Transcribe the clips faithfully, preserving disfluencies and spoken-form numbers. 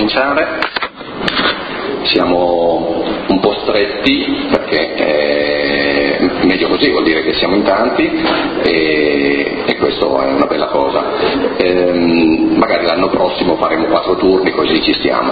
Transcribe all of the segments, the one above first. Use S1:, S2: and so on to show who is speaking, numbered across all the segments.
S1: cominciare. Siamo un po' stretti perché è meglio così, vuol dire che siamo in tanti e, e questo è una bella cosa. Ehm, magari l'anno prossimo faremo quattro turni così ci stiamo.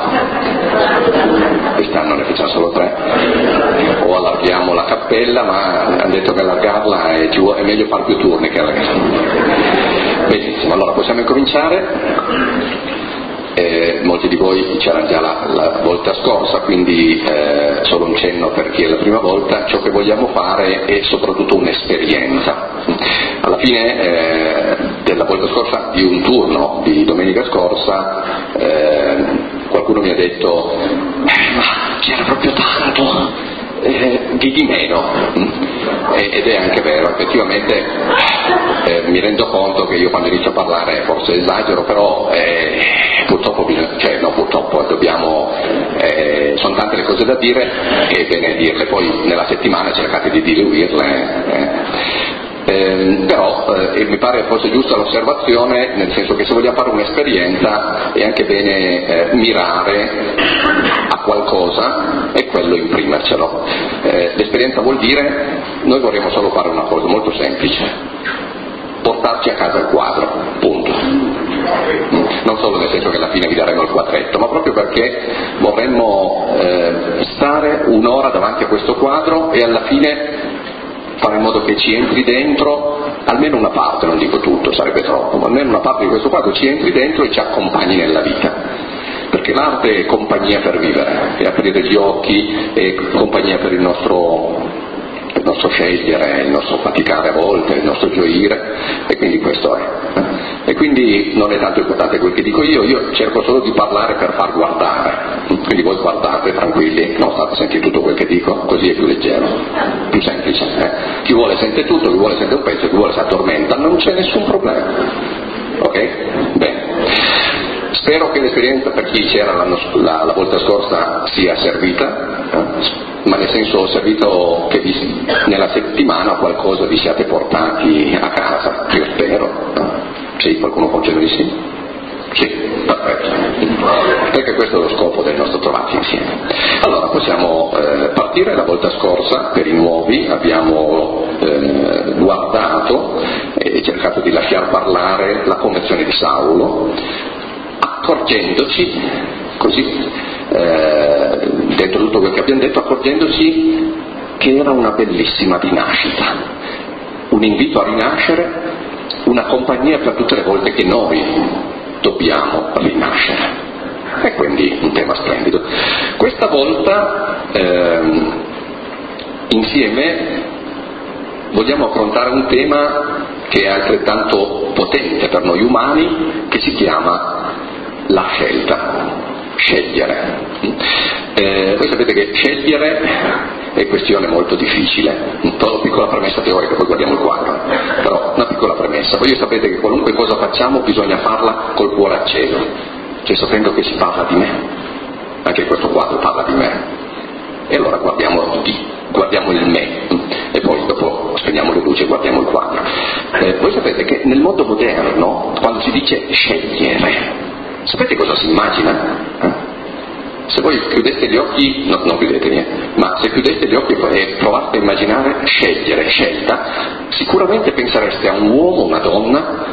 S1: Quest'anno ne facciamo solo tre. O allarghiamo la cappella, ma hanno detto che allargarla è, è meglio fare più turni che allargarla. Benissimo, allora possiamo incominciare. Eh, molti di voi c'erano già la, la volta scorsa, quindi eh, solo un cenno per chi è la prima volta. Ciò che vogliamo fare è soprattutto un'esperienza. Alla fine eh, della volta scorsa, di un turno di domenica scorsa, eh, qualcuno mi ha detto eh, ma c'era proprio tanto, eh, di di meno, ed è anche vero, effettivamente eh, mi rendo conto che io quando inizio a parlare forse esagero, però eh, purtroppo bisogna, cioè no purtroppo dobbiamo, eh, sono tante le cose da dire e è bene dirle, poi nella settimana cercate di diluirle. Eh. Eh, però eh, mi pare forse giusta l'osservazione, nel senso che se vogliamo fare un'esperienza è anche bene eh, mirare a qualcosa e quello imprimercelo. Eh, l'esperienza vuol dire, noi vorremmo solo fare una cosa molto semplice: portarci a casa il quadro, punto. Non solo nel senso che alla fine vi daremo il quadretto, ma proprio perché vorremmo eh, stare un'ora davanti a questo quadro e alla fine fare in modo che ci entri dentro almeno una parte, non dico tutto, sarebbe troppo, ma almeno una parte di questo quadro ci entri dentro e ci accompagni nella vita, perché l'arte è compagnia per vivere, è aprire gli occhi, è compagnia per il nostro, il nostro scegliere, il nostro faticare a volte, il nostro gioire, e quindi questo è. E quindi non è tanto importante quel che dico io, io cerco solo di parlare per far guardare, quindi voi guardate tranquilli, non state a sentire tutto quel che dico, così è più leggero, più semplice. Eh? Chi vuole sente tutto, chi vuole sente un pezzo, chi vuole si addormenta, non c'è nessun problema. Ok? Bene. Spero che l'esperienza per chi c'era l'anno, la, la volta scorsa sia servita, eh? ma nel senso servito che vi, nella settimana qualcosa vi siate portati a casa, io spero. Sì, qualcuno concede di sì? Sì, perfetto. Perché questo è lo scopo del nostro trovarci insieme. Allora, possiamo eh, partire. La volta scorsa, per i nuovi, abbiamo eh, guardato e cercato di lasciar parlare la conversione di Saulo, accorgendoci, così, eh, dentro tutto quello che abbiamo detto, accorgendoci che era una bellissima rinascita, un invito a rinascere, una compagnia per tutte le volte che noi dobbiamo rinascere. E quindi un tema splendido. Questa volta ehm, insieme vogliamo affrontare un tema che è altrettanto potente per noi umani, che si chiama la scelta, scegliere. Eh, voi sapete che scegliere è questione molto difficile, una piccola premessa teorica, poi guardiamo il quadro, però una piccola premessa. Voi sapete che qualunque cosa facciamo bisogna farla col cuore acceso, cioè sapendo che si parla di me, anche questo quadro parla di me, e allora guardiamo, guardiamo il me e poi dopo spegniamo le luci e guardiamo il quadro. Eh, voi sapete che nel mondo moderno, quando si dice scegliere, sapete cosa si immagina? Eh? Se voi chiudeste gli occhi, no, non chiudeteli, eh, ma se chiudeste gli occhi e provate a immaginare scegliere, scelta, sicuramente pensereste a un uomo, una donna,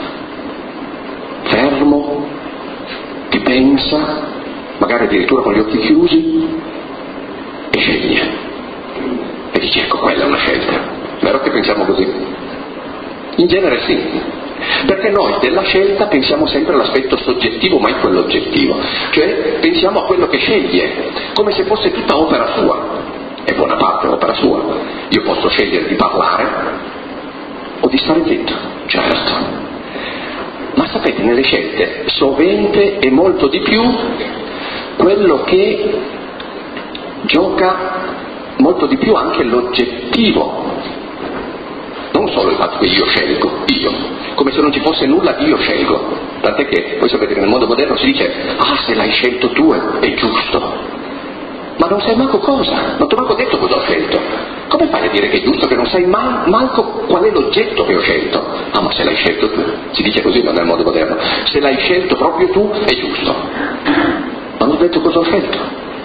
S1: fermo, che pensa, magari addirittura con gli occhi chiusi, e sceglie. E dice, ecco, quella è una scelta. Vero che pensiamo così? In genere sì. Perché noi della scelta pensiamo sempre all'aspetto soggettivo, mai quello oggettivo, cioè pensiamo a quello che sceglie, come se fosse tutta opera sua, e buona parte opera sua. Io posso scegliere di parlare o di stare zitto, certo, ma sapete, nelle scelte sovente è molto di più quello che gioca molto di più anche l'oggettivo, non solo il fatto che io scelgo, io, come se non ci fosse nulla di io scelgo, tant'è che voi sapete che nel mondo moderno si dice, ah, se l'hai scelto tu è giusto, ma non sai manco cosa, non ti ho manco detto cosa ho scelto, come fai a dire che è giusto che non sai man- manco qual è l'oggetto che ho scelto? Ah, ma se l'hai scelto tu, si dice così non nel mondo moderno, se l'hai scelto proprio tu è giusto. non ho detto cosa ho scelto.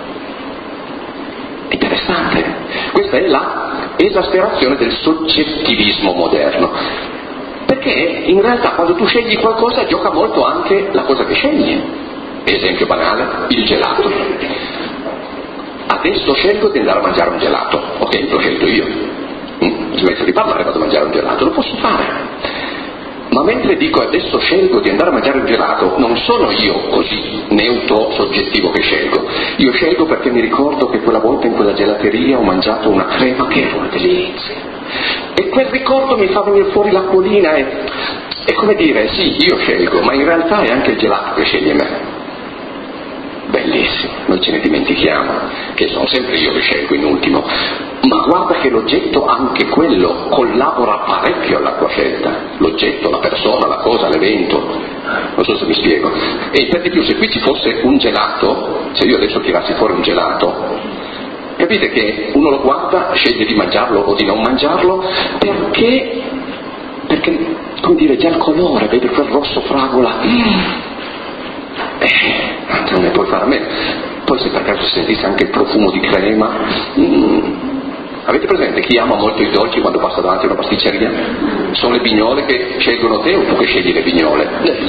S1: Interessante. Questa è la esasperazione del soggettivismo moderno, perché in realtà quando tu scegli qualcosa gioca molto anche la cosa che scegli. Esempio banale, il gelato. Adesso scelgo di andare a mangiare un gelato, ok, l'ho scelto io, mm? smetto di parlare e vado a mangiare un gelato, lo posso fare. Ma mentre dico adesso scelgo di andare a mangiare un gelato, non sono io così neutro, soggettivo che scelgo. Io scelgo perché mi ricordo che quella volta in quella gelateria ho mangiato una crema che era una delizia. E quel ricordo mi fa venire fuori l'acquolina e è come dire, sì, io scelgo, ma in realtà è anche il gelato che sceglie me. Bellissimo, noi ce ne dimentichiamo, che sono sempre io che scelgo in ultimo, ma guarda che l'oggetto, anche quello, collabora parecchio alla tua scelta, l'oggetto, la persona, la cosa, l'evento, non so se mi spiego. E per di più, se qui ci fosse un gelato, se io adesso tirassi fuori un gelato, capite che uno lo guarda, sceglie di mangiarlo o di non mangiarlo, perché, perché come dire, già il colore, vede quel rosso fragola, eh, non ne puoi fare a meno. Poi se per caso sentisse anche il profumo di crema, mm, avete presente chi ama molto i dolci quando passa davanti a una pasticceria? Sono le bignole che scelgono te o tu che scegli le bignole?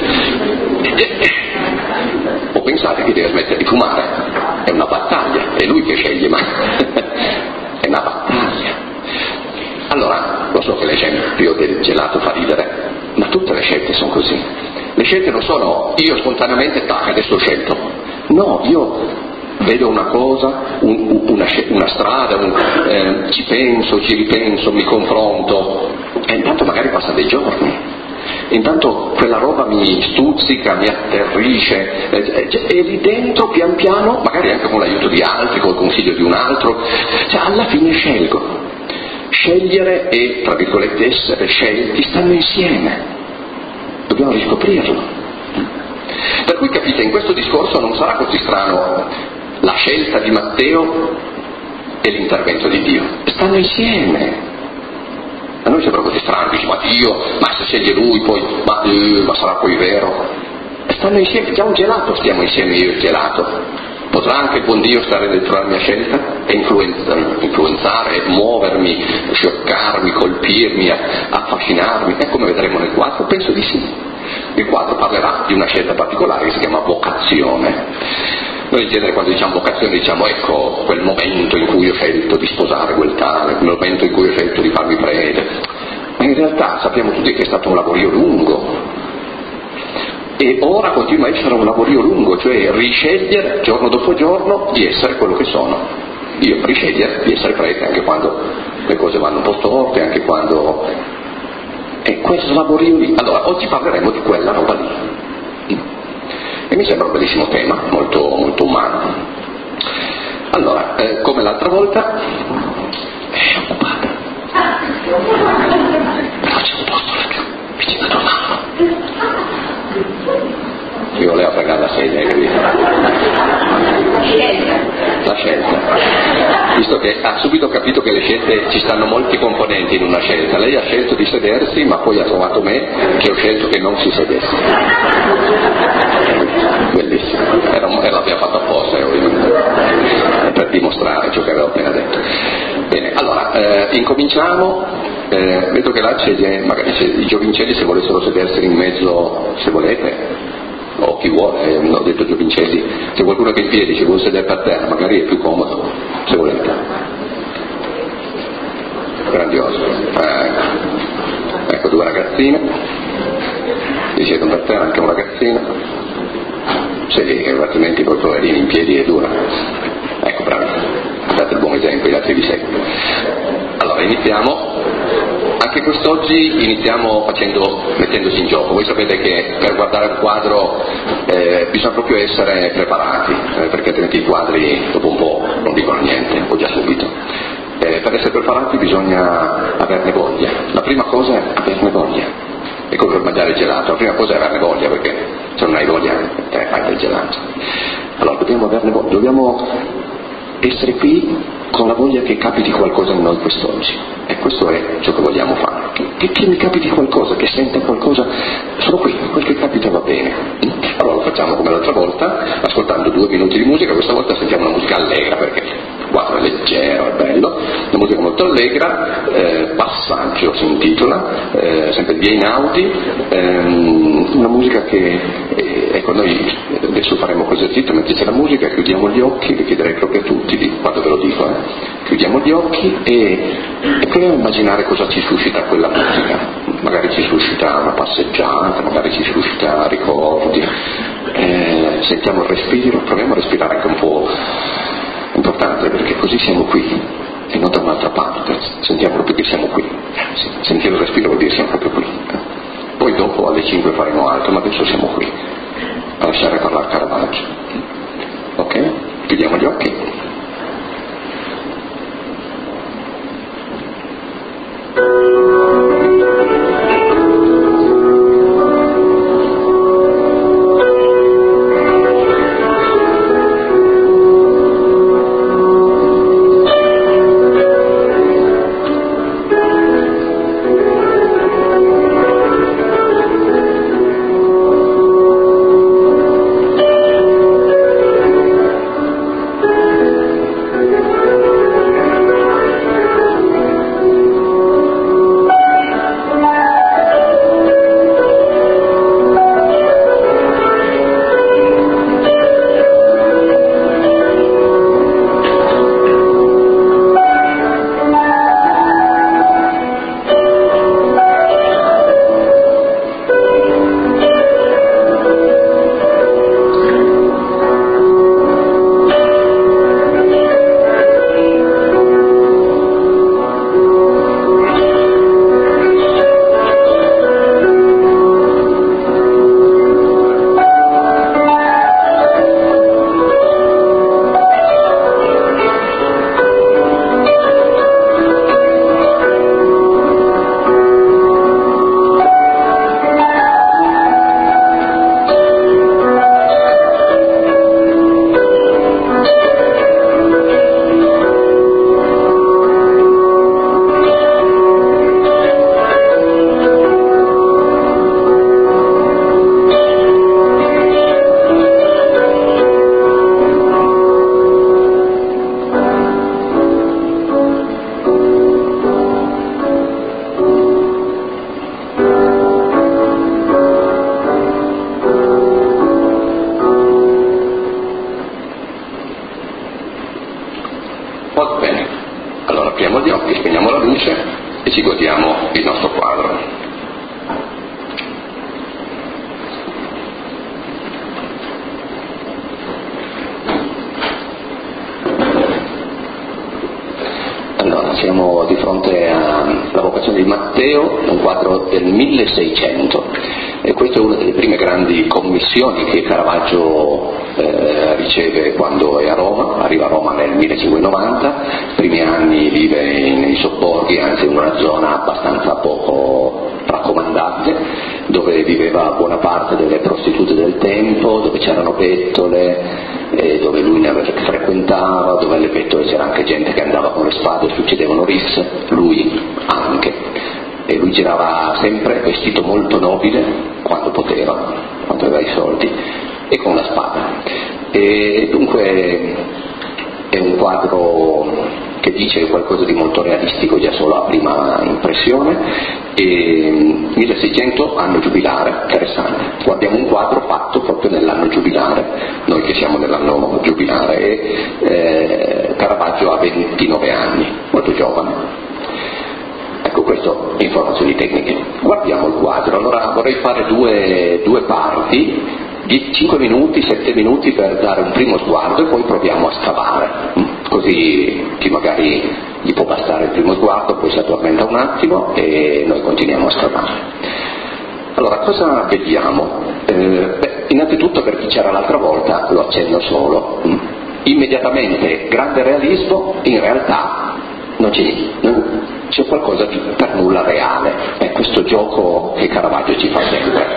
S1: O pensate che deve smettere di fumare? È una battaglia, è lui che sceglie, ma è una battaglia. Allora, lo so che l'esempio del gelato fa ridere, ma tutte le scelte sono così. Le scelte non sono io spontaneamente, tac, adesso ho scelto. No, io vedo una cosa, un, una, una strada, un, eh, ci penso, ci ripenso, mi confronto, e intanto magari passano dei giorni. Intanto quella roba mi stuzzica, mi atterrisce, eh, e lì dentro pian piano, magari anche con l'aiuto di altri, col consiglio di un altro, cioè alla fine scelgo. Scegliere e, tra virgolette, essere scelti stanno insieme. Dobbiamo riscoprirlo. Per cui capite, in questo discorso non sarà così strano la scelta di Matteo e l'intervento di Dio. Stanno insieme. A noi sembra così strano, dici, ma Dio, ma se sceglie lui poi, ma, eh, ma sarà poi vero? Stanno insieme, già un gelato stiamo insieme io e il gelato. Potrà anche il buon Dio stare dentro la mia scelta e influenzare, influenzare, muovermi, scioccarmi, colpirmi, affascinarmi? E come vedremo nel quadro, penso di sì. Il quadro parlerà di una scelta particolare che si chiama vocazione. Noi in genere quando diciamo vocazione diciamo ecco quel momento in cui ho scelto di sposare quel tale, quel momento in cui ho scelto di farmi prete. Ma in realtà sappiamo tutti che è stato un lavorio lungo. E ora continua a essere un lavorio lungo, cioè riscegliere giorno dopo giorno di essere quello che sono. Io riscegliere di essere prete anche quando le cose vanno un po' storte, anche quando... è quel lavorio lì. Allora, oggi parleremo di quella roba lì. E mi sembra un bellissimo tema, molto, molto umano. Allora, eh, come l'altra volta, è occupata. Però c'è un posto laggiù, vicino a Donaldo. Io volevo fregare la sedia, hai capito? La scelta. Visto che ha subito capito che le scelte, ci stanno molti componenti in una scelta. Lei ha scelto di sedersi, ma poi ha trovato me che ho scelto che non si sedesse. Bellissimo. Era, e l'abbiamo fatto apposta, eh, ovviamente. Per dimostrare ciò che avevo appena detto. Bene, allora, eh, incominciamo. Eh, vedo che là c'è, magari c'è i giovincelli, se volessero sedersi in mezzo, se volete. O chi vuole, eh, non ho detto giovincelli, c'è qualcuno che è in piedi, ci vuole sedere per terra, magari è più comodo, se volete. Grandioso. Eh, ecco due ragazzine, vi siedono per terra, anche un ragazzino, se lì, altrimenti poi poverini in piedi è dura. Ecco, bravi, date il buon esempio, gli altri vi seguono. Allora, iniziamo. Anche quest'oggi iniziamo facendo, mettendosi in gioco. Voi sapete che per guardare un quadro eh, bisogna proprio essere preparati, eh, perché altrimenti i quadri dopo un po' non dicono niente, o già subito. Eh, per essere preparati bisogna averne voglia. La prima cosa è averne voglia. È come per mangiare il gelato, la prima cosa è averne voglia, perché se non hai voglia eh, fai del gelato. Allora dobbiamo averne voglia, dobbiamo essere qui con la voglia che capiti qualcosa in noi quest'oggi. Ecco. questo è ciò che vogliamo fare. Che, che, che mi capiti qualcosa, che senta qualcosa, sono qui, quel che capita va bene. Allora lo facciamo come l'altra volta, ascoltando due minuti di musica, questa volta sentiamo una musica allegra, perché guarda, è leggero, è bello, una musica molto allegra, eh, Passaggio si intitola, eh, sempre di Einaudi, ehm, una musica che, eh, ecco, noi adesso faremo questo esercizio, mentre c'è la musica, chiudiamo gli occhi, vi chiederei proprio a tutti, di, quando ve lo dico, eh, chiudiamo gli occhi e, e proviamo a immaginare cosa ci suscita quella musica, magari ci suscita una passeggiata, magari ci suscita ricordi, eh, sentiamo il respiro, proviamo a respirare anche un po'. Importante, perché così siamo qui e non da un'altra parte, sentiamo proprio che siamo qui, sentire il respiro vuol dire siamo proprio qui. Poi dopo alle cinque faremo altro, ma adesso siamo qui a lasciare parlare Caravaggio. Ok? Chiudiamo gli occhi. Siamo di fronte alla vocazione di Matteo, un quadro del milleseicento, e questa è una delle prime grandi commissioni che Caravaggio eh, riceve quando è a Roma. Arriva a Roma nel millecinquecentonovanta, primi anni vive nei sobborghi, anzi in una zona abbastanza poco raccomandabile, dove viveva buona parte delle prostitute del tempo, dove c'erano bettole, e dove lui ne frequentava, dove alle bettole c'era anche gente che andava con le spade e succedevano risse, lui anche. E lui girava sempre vestito molto nobile quando poteva, quando aveva i soldi, e con la spada. E dunque è un quadro che dice qualcosa di molto realistico già solo a prima impressione. E milleseicento, anno giubilare, interessante. Qua abbiamo un quadro fatto proprio nell'anno giubilare, noi che siamo nell'anno giubilare, e eh, Caravaggio ha ventinove anni, molto giovane. Ecco, questo, informazioni tecniche. Guardiamo il quadro. Allora vorrei fare due, due parti, di cinque minuti, sette minuti per dare un primo sguardo e poi proviamo a scavare, così chi magari gli può bastare il primo sguardo, poi si addormenta un attimo e noi continuiamo a scavare. Allora, cosa vediamo? Eh, beh, innanzitutto, per chi c'era l'altra volta, lo accenno solo. Immediatamente grande realismo, in realtà non c'è niente, c'è qualcosa di per nulla reale. È questo gioco che Caravaggio ci fa sempre.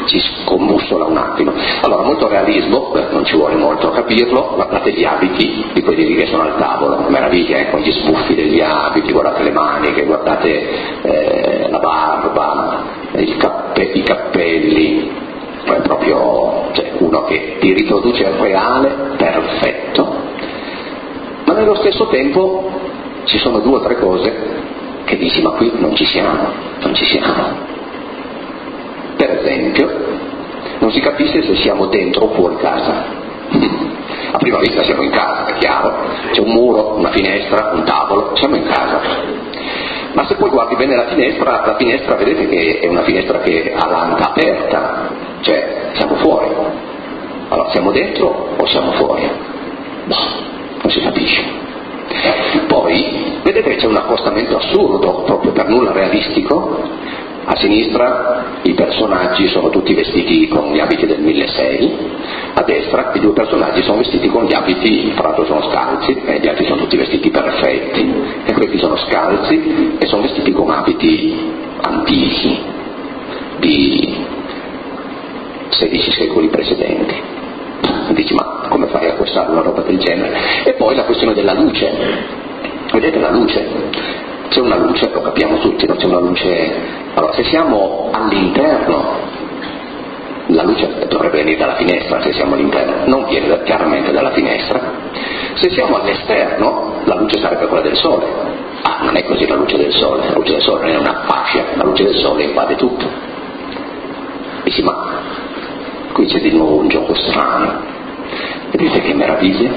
S1: ci scombussola un attimo. Allora, molto realismo, beh, non ci vuole molto a capirlo, guardate gli abiti di quelli lì che sono al tavolo, meraviglia, eh, con gli sbuffi degli abiti, guardate le maniche, guardate eh, la barba, il cappe, i cappelli, è proprio, cioè, uno che ti riproduce il reale perfetto, ma nello stesso tempo ci sono due o tre cose che dici, ma qui non ci siamo, non ci siamo. Per esempio, non si capisce se siamo dentro o fuori casa. A prima vista siamo in casa, è chiaro, c'è un muro, una finestra, un tavolo, siamo in casa. Ma se poi guardi bene la finestra, la finestra vedete che è una finestra che ha l'anta aperta, cioè siamo fuori. Allora, siamo dentro o siamo fuori? No, non si capisce. Poi vedete che c'è un accostamento assurdo, proprio per nulla realistico. A sinistra i personaggi sono tutti vestiti con gli abiti del milleseicento, a destra i due personaggi sono vestiti con gli abiti, fra l'altro sono scalzi, e gli altri sono tutti vestiti perfetti, e questi sono scalzi e sono vestiti con abiti antichi, di sedici secoli precedenti. Dici, ma come fai a acquistare una roba del genere? E poi la questione della luce, vedete la luce? C'è una luce, lo capiamo tutti, non c'è una luce. Allora, se siamo all'interno, la luce dovrebbe venire dalla finestra, se siamo all'interno, non viene chiaramente dalla finestra. Se siamo all'esterno, la luce sarebbe quella del sole. Ah, non è così la luce del sole, la luce del sole non è una fascia, la luce del sole invade tutto. Dici, ma qui c'è di nuovo un gioco strano. Vedete che meraviglia?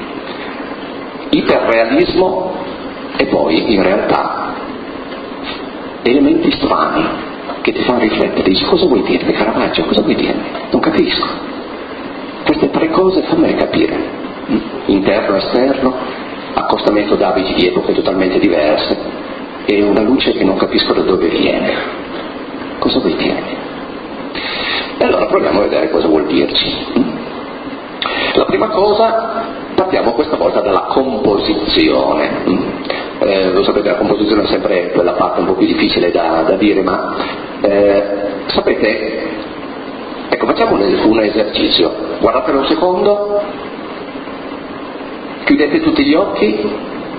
S1: Iperrealismo e poi in realtà elementi strani che ti fanno riflettere. Dici, cosa vuoi dirmi Caravaggio? Cosa vuoi dirmi? Non capisco. Queste tre cose fammele capire. Interno, esterno, accostamento d'abiti di epoche totalmente diverse e una luce che non capisco da dove viene. Cosa vuoi dirmi? E allora proviamo a vedere cosa vuol dirci. La prima cosa, partiamo questa volta dalla composizione. Eh, lo sapete, la composizione è sempre quella parte un po' più difficile da, da dire, ma eh, sapete, ecco, facciamo un, un esercizio, guardatelo un secondo, chiudete tutti gli occhi,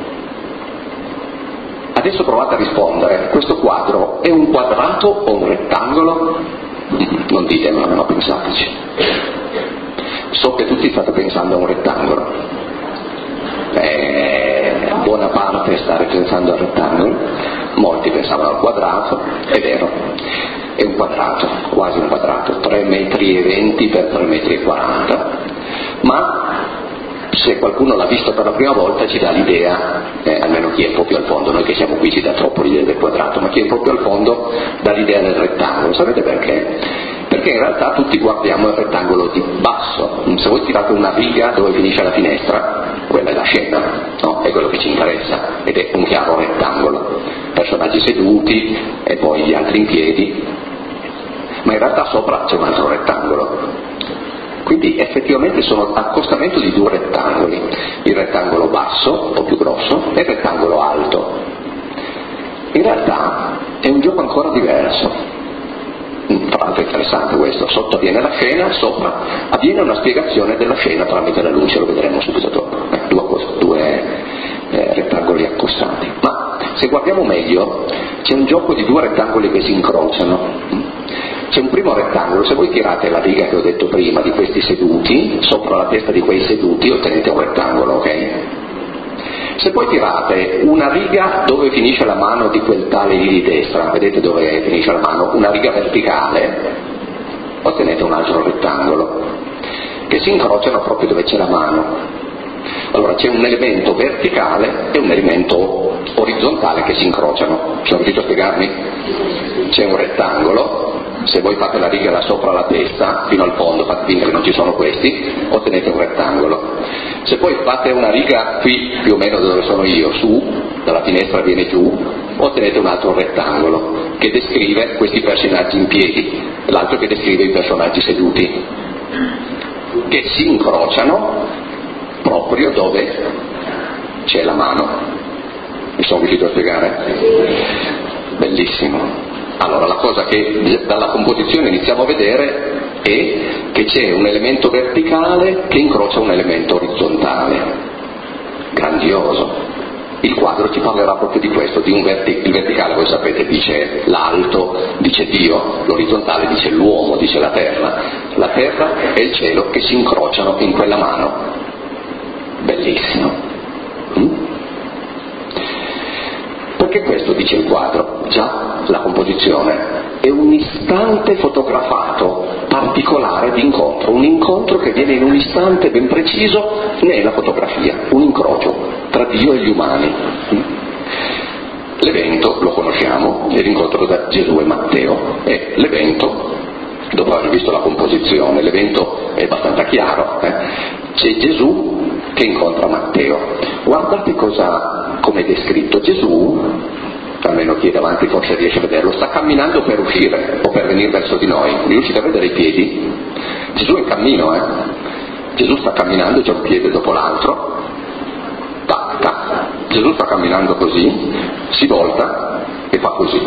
S1: adesso provate a rispondere, questo quadro è un quadrato o un rettangolo? Non ditemelo, no, pensateci. So che tutti state pensando a un rettangolo, eh, buona parte state pensando al rettangolo, molti pensavano al quadrato, è vero, è un quadrato, quasi un quadrato, tre metri e venti per tre metri e quaranta, ma se qualcuno l'ha visto per la prima volta ci dà l'idea, eh, almeno chi è un po' più al fondo, noi che siamo qui ci dà troppo l'idea del quadrato, ma chi è un po' più al fondo dà l'idea del rettangolo. Sapete perché? Perché in realtà tutti guardiamo il rettangolo di basso. Se voi tirate una riga dove finisce la finestra, quella è la scena, no? È quello che ci interessa, ed è un chiaro rettangolo, personaggi seduti e poi gli altri in piedi, ma in realtà sopra c'è un altro rettangolo. Quindi effettivamente sono accostamento di due rettangoli, il rettangolo basso o più grosso e il rettangolo alto. In realtà è un gioco ancora diverso. Tra l'altro è interessante questo, sotto avviene la scena, sopra avviene una spiegazione della scena tramite la luce, lo vedremo subito dopo, eh, due, due eh, rettangoli accostati. Ma se guardiamo meglio c'è un gioco di due rettangoli che si incrociano. C'è un primo rettangolo, se voi tirate la riga che ho detto prima di questi seduti, sopra la testa di quei seduti ottenete un rettangolo, ok? Se poi tirate una riga dove finisce la mano di quel tale lì di destra, vedete dove finisce la mano? Una riga verticale, ottenete un altro rettangolo, che si incrociano proprio dove c'è la mano. Allora c'è un elemento verticale e un elemento orizzontale che si incrociano. Sono riuscito a spiegarmi? C'è un rettangolo, se voi fate la riga da sopra la testa fino al fondo, fate finta che non ci sono questi, ottenete un rettangolo. Se poi fate una riga qui più o meno dove sono io, su, dalla finestra viene giù, ottenete un altro rettangolo che descrive questi personaggi in piedi, l'altro che descrive i personaggi seduti, che si incrociano proprio dove c'è la mano. Mi sono riuscito a spiegare? Bellissimo. Allora, la cosa che dalla composizione iniziamo a vedere è che c'è un elemento verticale che incrocia un elemento orizzontale. Grandioso. Il quadro ci parlerà proprio di questo, di un verti- il verticale, voi sapete, dice l'alto, dice Dio, l'orizzontale dice l'uomo, dice la terra. La terra e il cielo che si incrociano in quella mano. Bellissimo. Mm? Perché questo dice il quadro? Già, la composizione è un istante fotografato particolare di incontro, un incontro che viene in un istante ben preciso nella fotografia, un incrocio tra Dio e gli umani. L'evento lo conosciamo, è l'incontro tra Gesù e Matteo, e l'evento, dopo aver visto la composizione, l'evento è abbastanza chiaro, eh? C'è Gesù che incontra Matteo. Guardate cosa, come è descritto. Gesù, almeno chi è davanti forse riesce a vederlo, sta camminando per uscire o per venire verso di noi. Riuscite a vedere i piedi? Gesù è in cammino, eh? Gesù sta camminando, c'è un piede dopo l'altro, tac, tac. Gesù sta camminando così, si volta e fa così.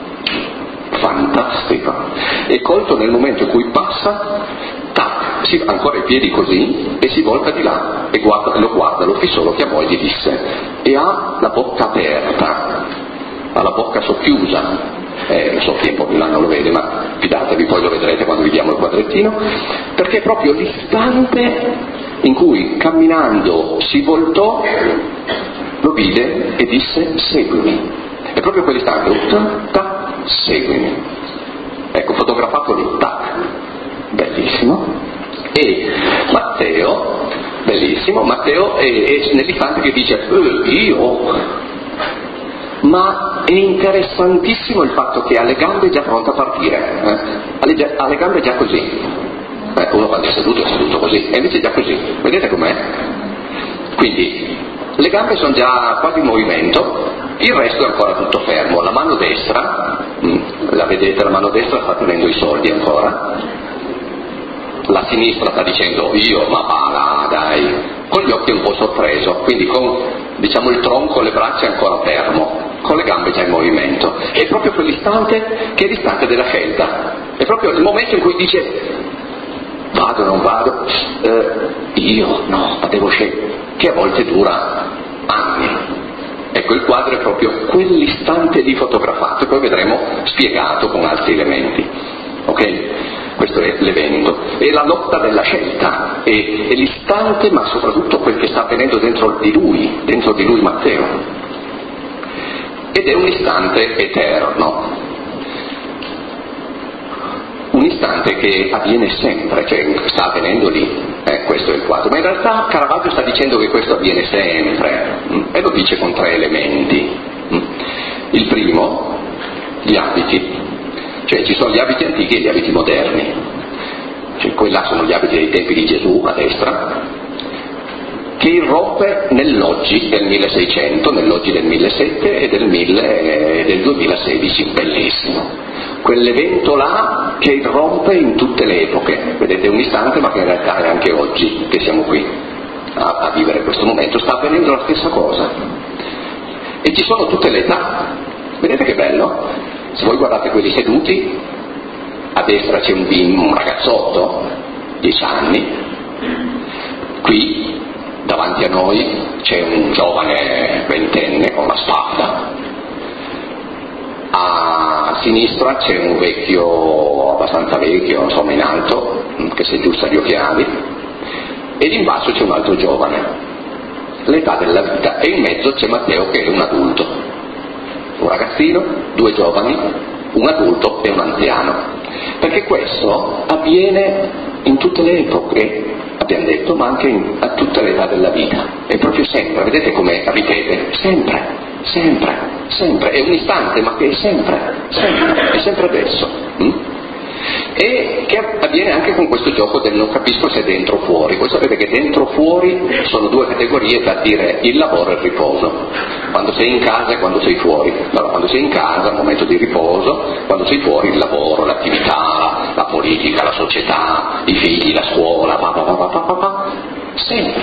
S1: Fantastico. È colto nel momento in cui passa, tac, si, ancora i piedi così, e si volta di là e guarda, lo guarda, lo fissò, lo chiamò e gli disse, e ha la bocca aperta, ha la bocca socchiusa. Eh, lo so che un po' più là non lo vede, ma fidatevi, poi lo vedrete quando vediamo il quadrettino, perché è proprio l'istante in cui camminando si voltò, lo vide e disse seguimi. È proprio quell'istante, tac, tac, seguimi. Ecco, fotografato lì, tac, bellissimo. E Matteo, bellissimo, Matteo è, è nell'istante che dice eh, io. Ma è interessantissimo il fatto che ha le gambe già pronte a partire, eh? ha, le, ha le gambe già così. Eh, uno quando è seduto è seduto così, e invece è già così, vedete com'è? Quindi le gambe sono già quasi in movimento, il resto è ancora tutto fermo. La mano destra, la vedete, la mano destra sta tenendo i soldi ancora, la sinistra sta dicendo io, ma va là, dai, con gli occhi un po' sorpreso, quindi con, diciamo, il tronco, le braccia ancora fermo, con le gambe già in movimento. È proprio quell'istante che è l'istante della scelta, è proprio il momento in cui dice vado o non vado, eh, io no, ma devo scegliere, che a volte dura anni. Ecco, il quadro è proprio quell'istante lì fotografato, e poi vedremo spiegato con altri elementi. Ok? Questo è l'evento, è la lotta della scelta, è, è l'istante, ma soprattutto quel che sta avvenendo dentro di lui, dentro di lui Matteo. Ed è un istante eterno, un istante che avviene sempre, cioè sta avvenendo lì, eh, questo è il quadro. Ma in realtà Caravaggio sta dicendo che questo avviene sempre, mh? e lo dice con tre elementi. Mh? Il primo, gli abiti. Cioè ci sono gli abiti antichi e gli abiti moderni, cioè quelli là sono gli abiti dei tempi di Gesù a destra, che irrompe nell'oggi del milleseicento, nell'oggi del millesettecento e del, mille, del duemilasedici, bellissimo. Quell'evento là che irrompe in tutte le epoche, vedete, è un istante ma che in realtà è anche oggi che siamo qui a, a vivere questo momento, sta avvenendo la stessa cosa. E ci sono tutte le età, vedete che bello? Se voi guardate quelli seduti, a destra c'è un bimbo, un ragazzotto, dieci anni, qui davanti a noi c'è un giovane ventenne con la spada, a sinistra c'è un vecchio, abbastanza vecchio, insomma in alto, che si aggiusta gli occhiali, ed in basso c'è un altro giovane, l'età della vita, e in mezzo c'è Matteo che è un adulto. Un ragazzino, due giovani, un adulto e un anziano, perché questo avviene in tutte le epoche, abbiamo detto, ma anche in, a tutte le età della vita, è proprio sempre, vedete come ripete, sempre, sempre, sempre, è un istante ma che è sempre, sempre, è sempre adesso. Hm? E che avviene anche con questo gioco del non capisco se dentro o fuori. Voi sapete che dentro o fuori sono due categorie da dire il lavoro e il riposo, quando sei in casa e quando sei fuori. Allora, quando sei in casa, un momento di riposo, quando sei fuori il lavoro, l'attività, la politica, la società, i figli, la scuola, pa, pa, pa, pa, pa, pa. Sempre,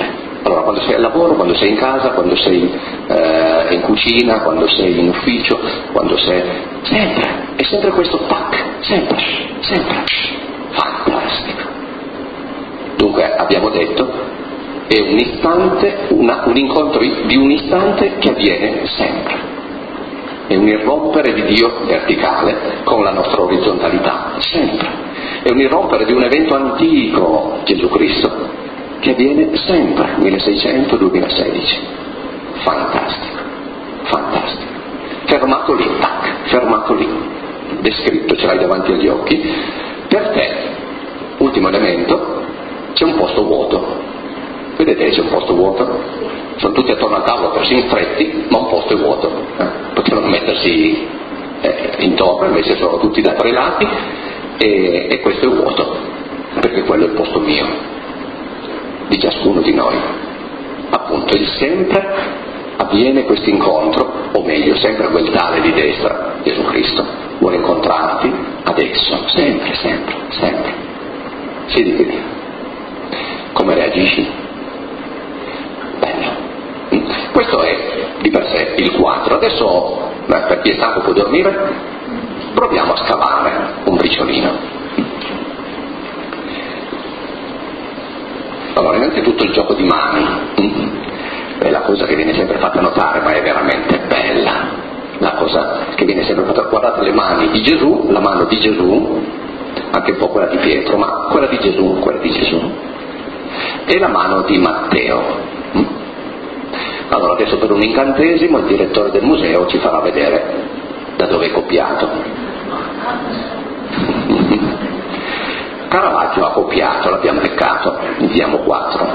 S1: Allora, quando sei al lavoro, quando sei in casa, quando sei eh, in cucina, quando sei in ufficio, quando sei... sempre, è sempre questo tac, sempre, sempre, fantastico. Dunque abbiamo detto, è un istante, una, un incontro di un istante che avviene sempre. È un irrompere di Dio verticale con la nostra orizzontalità, sempre. È un irrompere di un evento antico, Gesù Cristo, che avviene sempre, milleseicento duemilasedici. Fantastico, fantastico. Fermato lì, tac, fermato lì, descritto, ce l'hai davanti agli occhi. Per te, ultimo elemento, c'è un posto vuoto. Vedete, c'è un posto vuoto? Sono tutti attorno al tavolo, persino stretti, ma un posto è vuoto. Eh? Potevano mettersi eh, intorno, invece sono tutti da tre lati e, e questo è vuoto, perché quello è il posto mio, di ciascuno di noi. Appunto, il sempre avviene questo incontro, o meglio, sempre quel tale di destra, Gesù Cristo, vuole incontrarti adesso, sempre, sempre, sempre. Siedi qui. Come reagisci? Bello. Questo è di per sé il quadro. Adesso, beh, per chi è stanco può dormire, proviamo a scavare un briciolino. Allora, innanzitutto il gioco di mani. È la cosa che viene sempre fatta notare, ma è veramente bella. La cosa che viene sempre fatta, guardate le mani di Gesù, la mano di Gesù, anche un po' quella di Pietro, ma quella di Gesù, quella di Gesù, e la mano di Matteo. Allora adesso per un incantesimo il direttore del museo ci farà vedere da dove è copiato. Caravaggio ha copiato, l'abbiamo beccato, ne diamo quattro.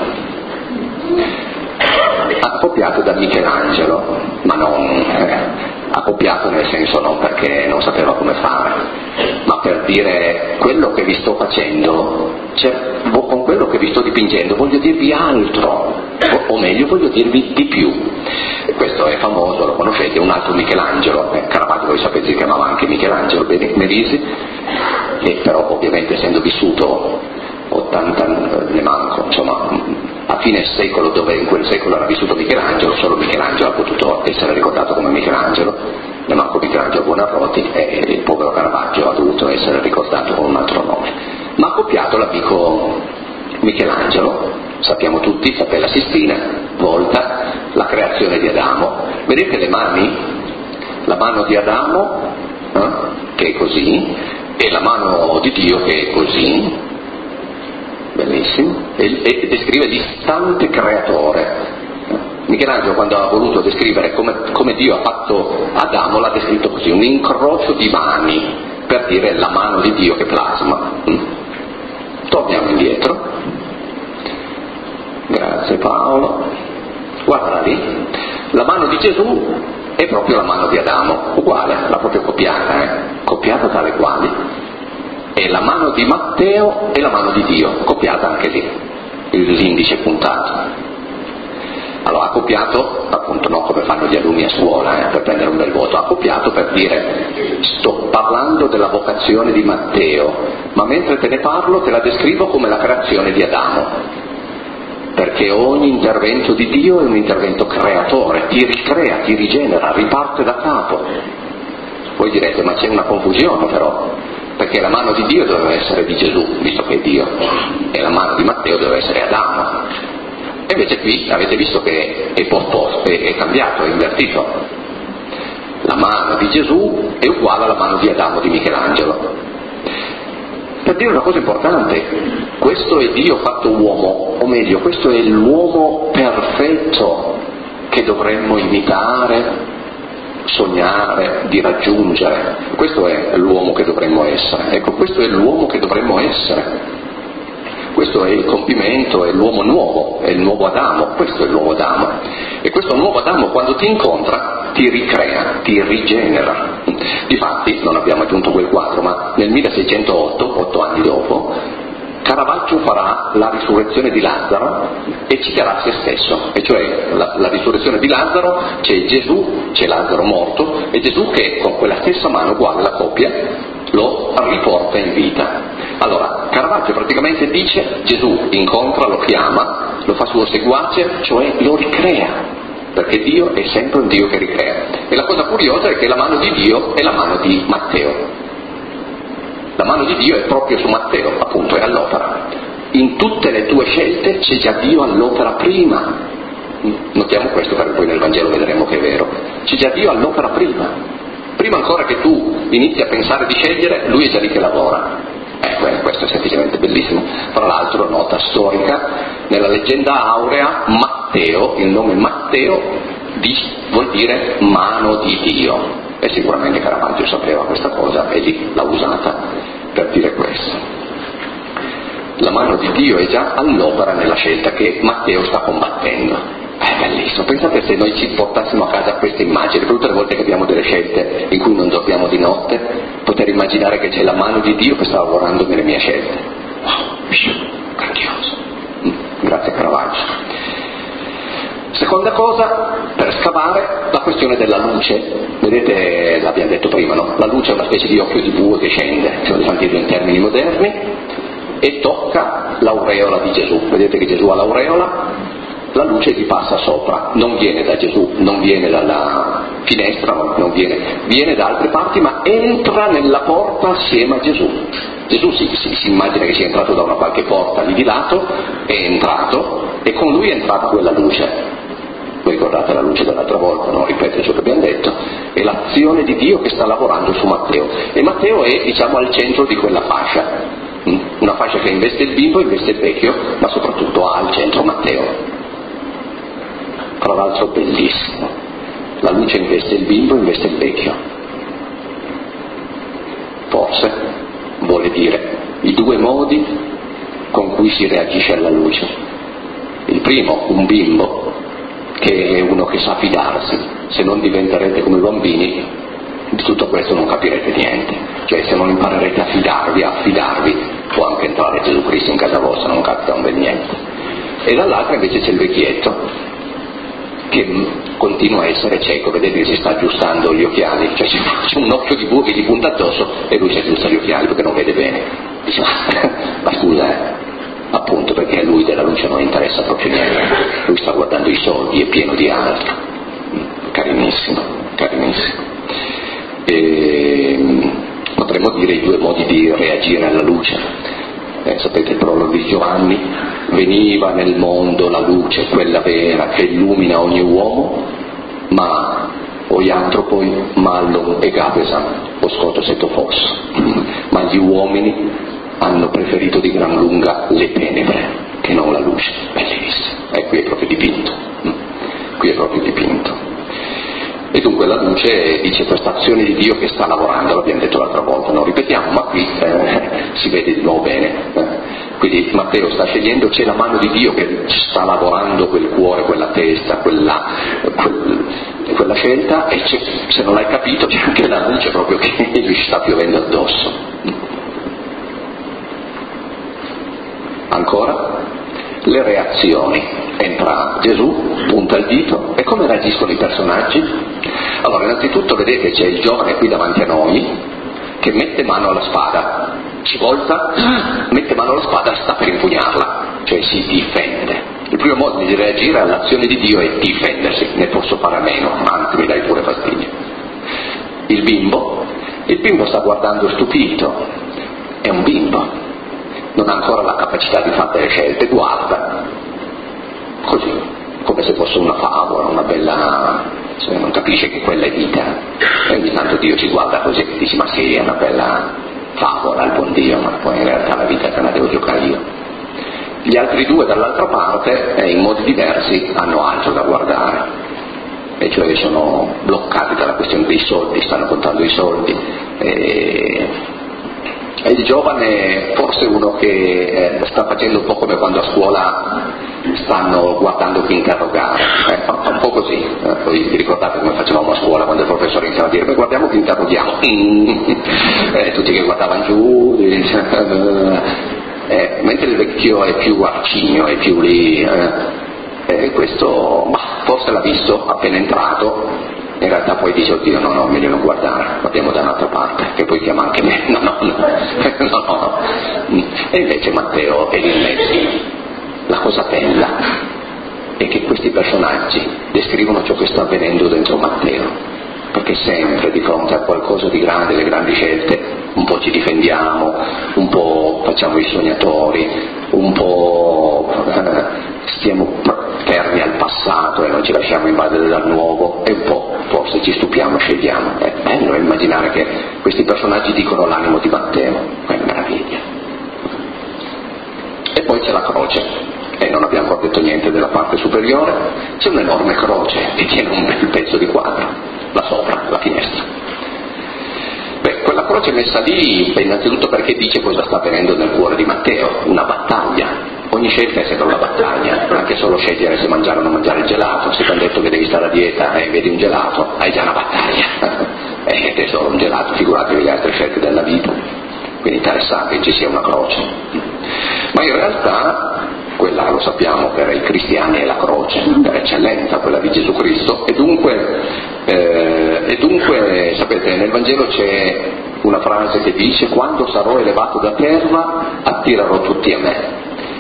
S1: Ha copiato da Michelangelo, ma non eh, ha copiato nel senso non perché non sapeva come fare, ma per dire quello che vi sto facendo, cioè, con quello che vi sto dipingendo voglio dirvi altro, o, o meglio voglio dirvi di più. E questo è famoso, lo conoscete, un altro Michelangelo, eh, Caravaggio voi sapete si chiamava anche Michelangelo Merisi, e però ovviamente essendo vissuto ottanta, ne manco, insomma a fine secolo, dove in quel secolo era vissuto Michelangelo, solo Michelangelo ha potuto essere ricordato come Michelangelo, ne manco Michelangelo Buonarroti, e il povero Caravaggio ha dovuto essere ricordato con un altro nome. Ma ha copiato l'amico Michelangelo, sappiamo tutti, Cappella Sistina, volta, la creazione di Adamo. Vedete le mani? La mano di Adamo, eh, che è così, e la mano di Dio che è così, bellissimo, e, e descrive l'istante creatore. Michelangelo, quando ha voluto descrivere come, come Dio ha fatto Adamo, l'ha descritto così, un incrocio di mani, per dire la mano di Dio che plasma. Torniamo indietro. Grazie Paolo. Guardala lì. La mano di Gesù è proprio la mano di Adamo, uguale, l'ha proprio copiata, eh? copiata tale quali. E la mano di Matteo è la mano di Dio, copiata anche lì, l'indice puntato. Allora ha copiato, appunto non come fanno gli alunni a scuola eh, per prendere un bel voto, ha copiato per dire sto parlando della vocazione di Matteo, ma mentre te ne parlo te la descrivo come la creazione di Adamo, perché ogni intervento di Dio è un intervento creatore, ti ricrea, ti rigenera, riparte da capo. Voi direte ma c'è una confusione però, perché la mano di Dio doveva essere di Gesù, visto che è Dio, e la mano di Matteo doveva essere Adamo. E invece qui avete visto che è posposto, è, è cambiato, è invertito. La mano di Gesù è uguale alla mano di Adamo di Michelangelo. Per dire una cosa importante, questo è Dio fatto uomo, o meglio, questo è l'uomo perfetto che dovremmo imitare, sognare, di raggiungere. Questo è l'uomo che dovremmo essere. Ecco, questo è l'uomo che dovremmo essere. Questo è il compimento, è l'uomo nuovo, è il nuovo Adamo, questo è l'uomo Adamo. E questo nuovo Adamo quando ti incontra ti ricrea, ti rigenera. Difatti, non abbiamo aggiunto quel quadro, ma nel milleseicentotto, otto anni dopo, Caravaggio farà la risurrezione di Lazzaro e citerà se stesso, e cioè la, la risurrezione di Lazzaro, c'è Gesù, c'è Lazzaro morto, e Gesù che con quella stessa mano uguale la coppia lo riporta in vita. Allora, Caravaggio praticamente dice Gesù incontra, lo chiama, lo fa suo seguace, cioè lo ricrea, perché Dio è sempre un Dio che ricrea. E la cosa curiosa è che la mano di Dio è la mano di Matteo. La mano di Dio è proprio su Matteo, appunto, è all'opera. In tutte le tue scelte c'è già Dio all'opera prima. Notiamo questo perché poi nel Vangelo vedremo che è vero. C'è già Dio all'opera prima. Prima ancora che tu inizi a pensare di scegliere, Lui è già lì che lavora. Ecco, eh, questo è semplicemente bellissimo. Tra l'altro, nota storica, nella leggenda aurea Matteo, il nome Matteo di, vuol dire mano di Dio, e sicuramente Caravaggio sapeva questa cosa e lì l'ha usata per dire questo. La mano di Dio è già all'opera nella scelta che Matteo sta combattendo. È bellissimo. Pensate se noi ci portassimo a casa questa immagine, tutte le volte che abbiamo delle scelte in cui non dormiamo di notte, poter immaginare che c'è la mano di Dio che sta lavorando nelle mie scelte. Wow, grandioso. Grazie Caravaggio. Seconda cosa, per scavare, la questione della luce. Vedete, l'abbiamo detto prima, no? La luce è una specie di occhio di bue che scende, se vogliamo dirlo in termini moderni, e tocca l'aureola di Gesù. Vedete che Gesù ha l'aureola, la luce gli passa sopra, non viene da Gesù, non viene dalla finestra, non viene, viene da altre parti, ma entra nella porta assieme a Gesù. Gesù si, si, si immagina che sia entrato da una qualche porta lì di lato, è entrato e con lui è entrata quella luce. Voi ricordate la luce dell'altra volta, non ripeto ciò che abbiamo detto, è l'azione di Dio che sta lavorando su Matteo, e Matteo è, diciamo, al centro di quella fascia, una fascia che investe il bimbo, investe il vecchio, ma soprattutto ha al centro Matteo. Tra l'altro bellissimo, la luce investe il bimbo, investe il vecchio. Forse vuole dire i due modi con cui si reagisce alla luce. Il primo, un bimbo, che è uno che sa fidarsi. Se non diventerete come bambini, di tutto questo non capirete niente. Cioè, se non imparerete a fidarvi, a affidarvi, può anche entrare Gesù Cristo in casa vostra, non capita un bel niente. E dall'altra invece c'è il vecchietto, che continua a essere cieco. Vedete che si sta aggiustando gli occhiali, cioè c'è un occhio di bue che gli punta addosso e lui si aggiusta gli occhiali perché non vede bene. Dice, ma scusa, eh, appunto, perché a lui della luce non interessa proprio niente, lui sta guardando i soldi, è pieno di altro. Carinissimo, carinissimo. E potremmo dire i due modi di reagire alla luce. Eh, sapete il prologo di Giovanni, veniva nel mondo la luce, quella vera, che illumina ogni uomo, ma oi antropoi mallum e gavesam, o scoto seto fosso, ma gli uomini hanno preferito di gran lunga le tenebre che non la luce. Bellissimo, e qui è proprio dipinto, qui è proprio dipinto. E dunque la luce dice questa azione di Dio che sta lavorando, l'abbiamo detto l'altra volta, non ripetiamo, ma qui eh, si vede di nuovo bene. Eh. Quindi Matteo sta scegliendo, c'è la mano di Dio che sta lavorando quel cuore, quella testa, quella, quel, quella scelta, e c'è, se non l'hai capito c'è anche la luce proprio che gli sta piovendo addosso. Ancora? Le reazioni. Entra Gesù, punta il dito, e come reagiscono i personaggi? Allora, innanzitutto vedete c'è il giovane qui davanti a noi che mette mano alla spada, ci volta, mette mano alla spada e sta per impugnarla, cioè si difende. Il primo modo di reagire all'azione di Dio è difendersi, ne posso fare a meno, anzi mi dai pure fastidio. Il bimbo, il bimbo sta guardando stupito, è un bimbo, non ha ancora la capacità di fare delle scelte, guarda, così, come se fosse una favola, una bella, cioè non capisce che quella è vita, e ogni tanto Dio ci guarda così e dice, ma sì, è una bella favola il buon Dio, ma poi in realtà la vita te la devo giocare io. Gli altri due dall'altra parte, eh, in modi diversi, hanno altro da guardare, e cioè sono bloccati dalla questione dei soldi, stanno contando i soldi, e... E il giovane forse uno che eh, sta facendo un po' come quando a scuola stanno guardando chi interrogare, eh, fa, fa un po' così, eh, poi vi ricordate come facevamo a scuola quando il professore iniziava a dire, beh, guardiamo chi interroghiamo, eh, tutti che guardavano giù, eh, mentre il vecchio è più arcigno, è più lì, eh, e questo bah, forse l'ha visto appena entrato. In realtà poi dice, oddio, no, no, meglio non guardare, guardiamo da un'altra parte, che poi chiama anche me, no, no, no, no, no, no. E invece Matteo è lì in mezzo, la cosa bella è che questi personaggi descrivono ciò che sta avvenendo dentro Matteo, perché sempre di fronte a qualcosa di grande, le grandi scelte, un po' ci difendiamo, un po' facciamo i sognatori, un po' stiamo fermi al passato e non ci lasciamo invadere dal nuovo, e un po' forse ci stupiamo e scegliamo. È bello immaginare che questi personaggi dicono l'animo di Matteo, è una meraviglia. E poi c'è la croce. E non abbiamo ancora detto niente della parte superiore, c'è un'enorme croce che tiene un bel pezzo di quadro, là sopra, la finestra. Beh, quella croce messa lì, beh, innanzitutto perché dice cosa sta avvenendo nel cuore di Matteo, una battaglia. Ogni scelta è sempre una battaglia, anche solo scegliere se mangiare o non mangiare il gelato. Se ti hanno detto che devi stare a dieta e vedi un gelato, hai già una battaglia. E è solo un gelato, figuratevi le altre scelte della vita. Quindi interessante che ci sia una croce. Ma in realtà quella, lo sappiamo, per i cristiani è la croce, per eccellenza, quella di Gesù Cristo, e dunque, eh, e dunque sapete, nel Vangelo c'è una frase che dice: quando sarò elevato da terra attirerò tutti a me.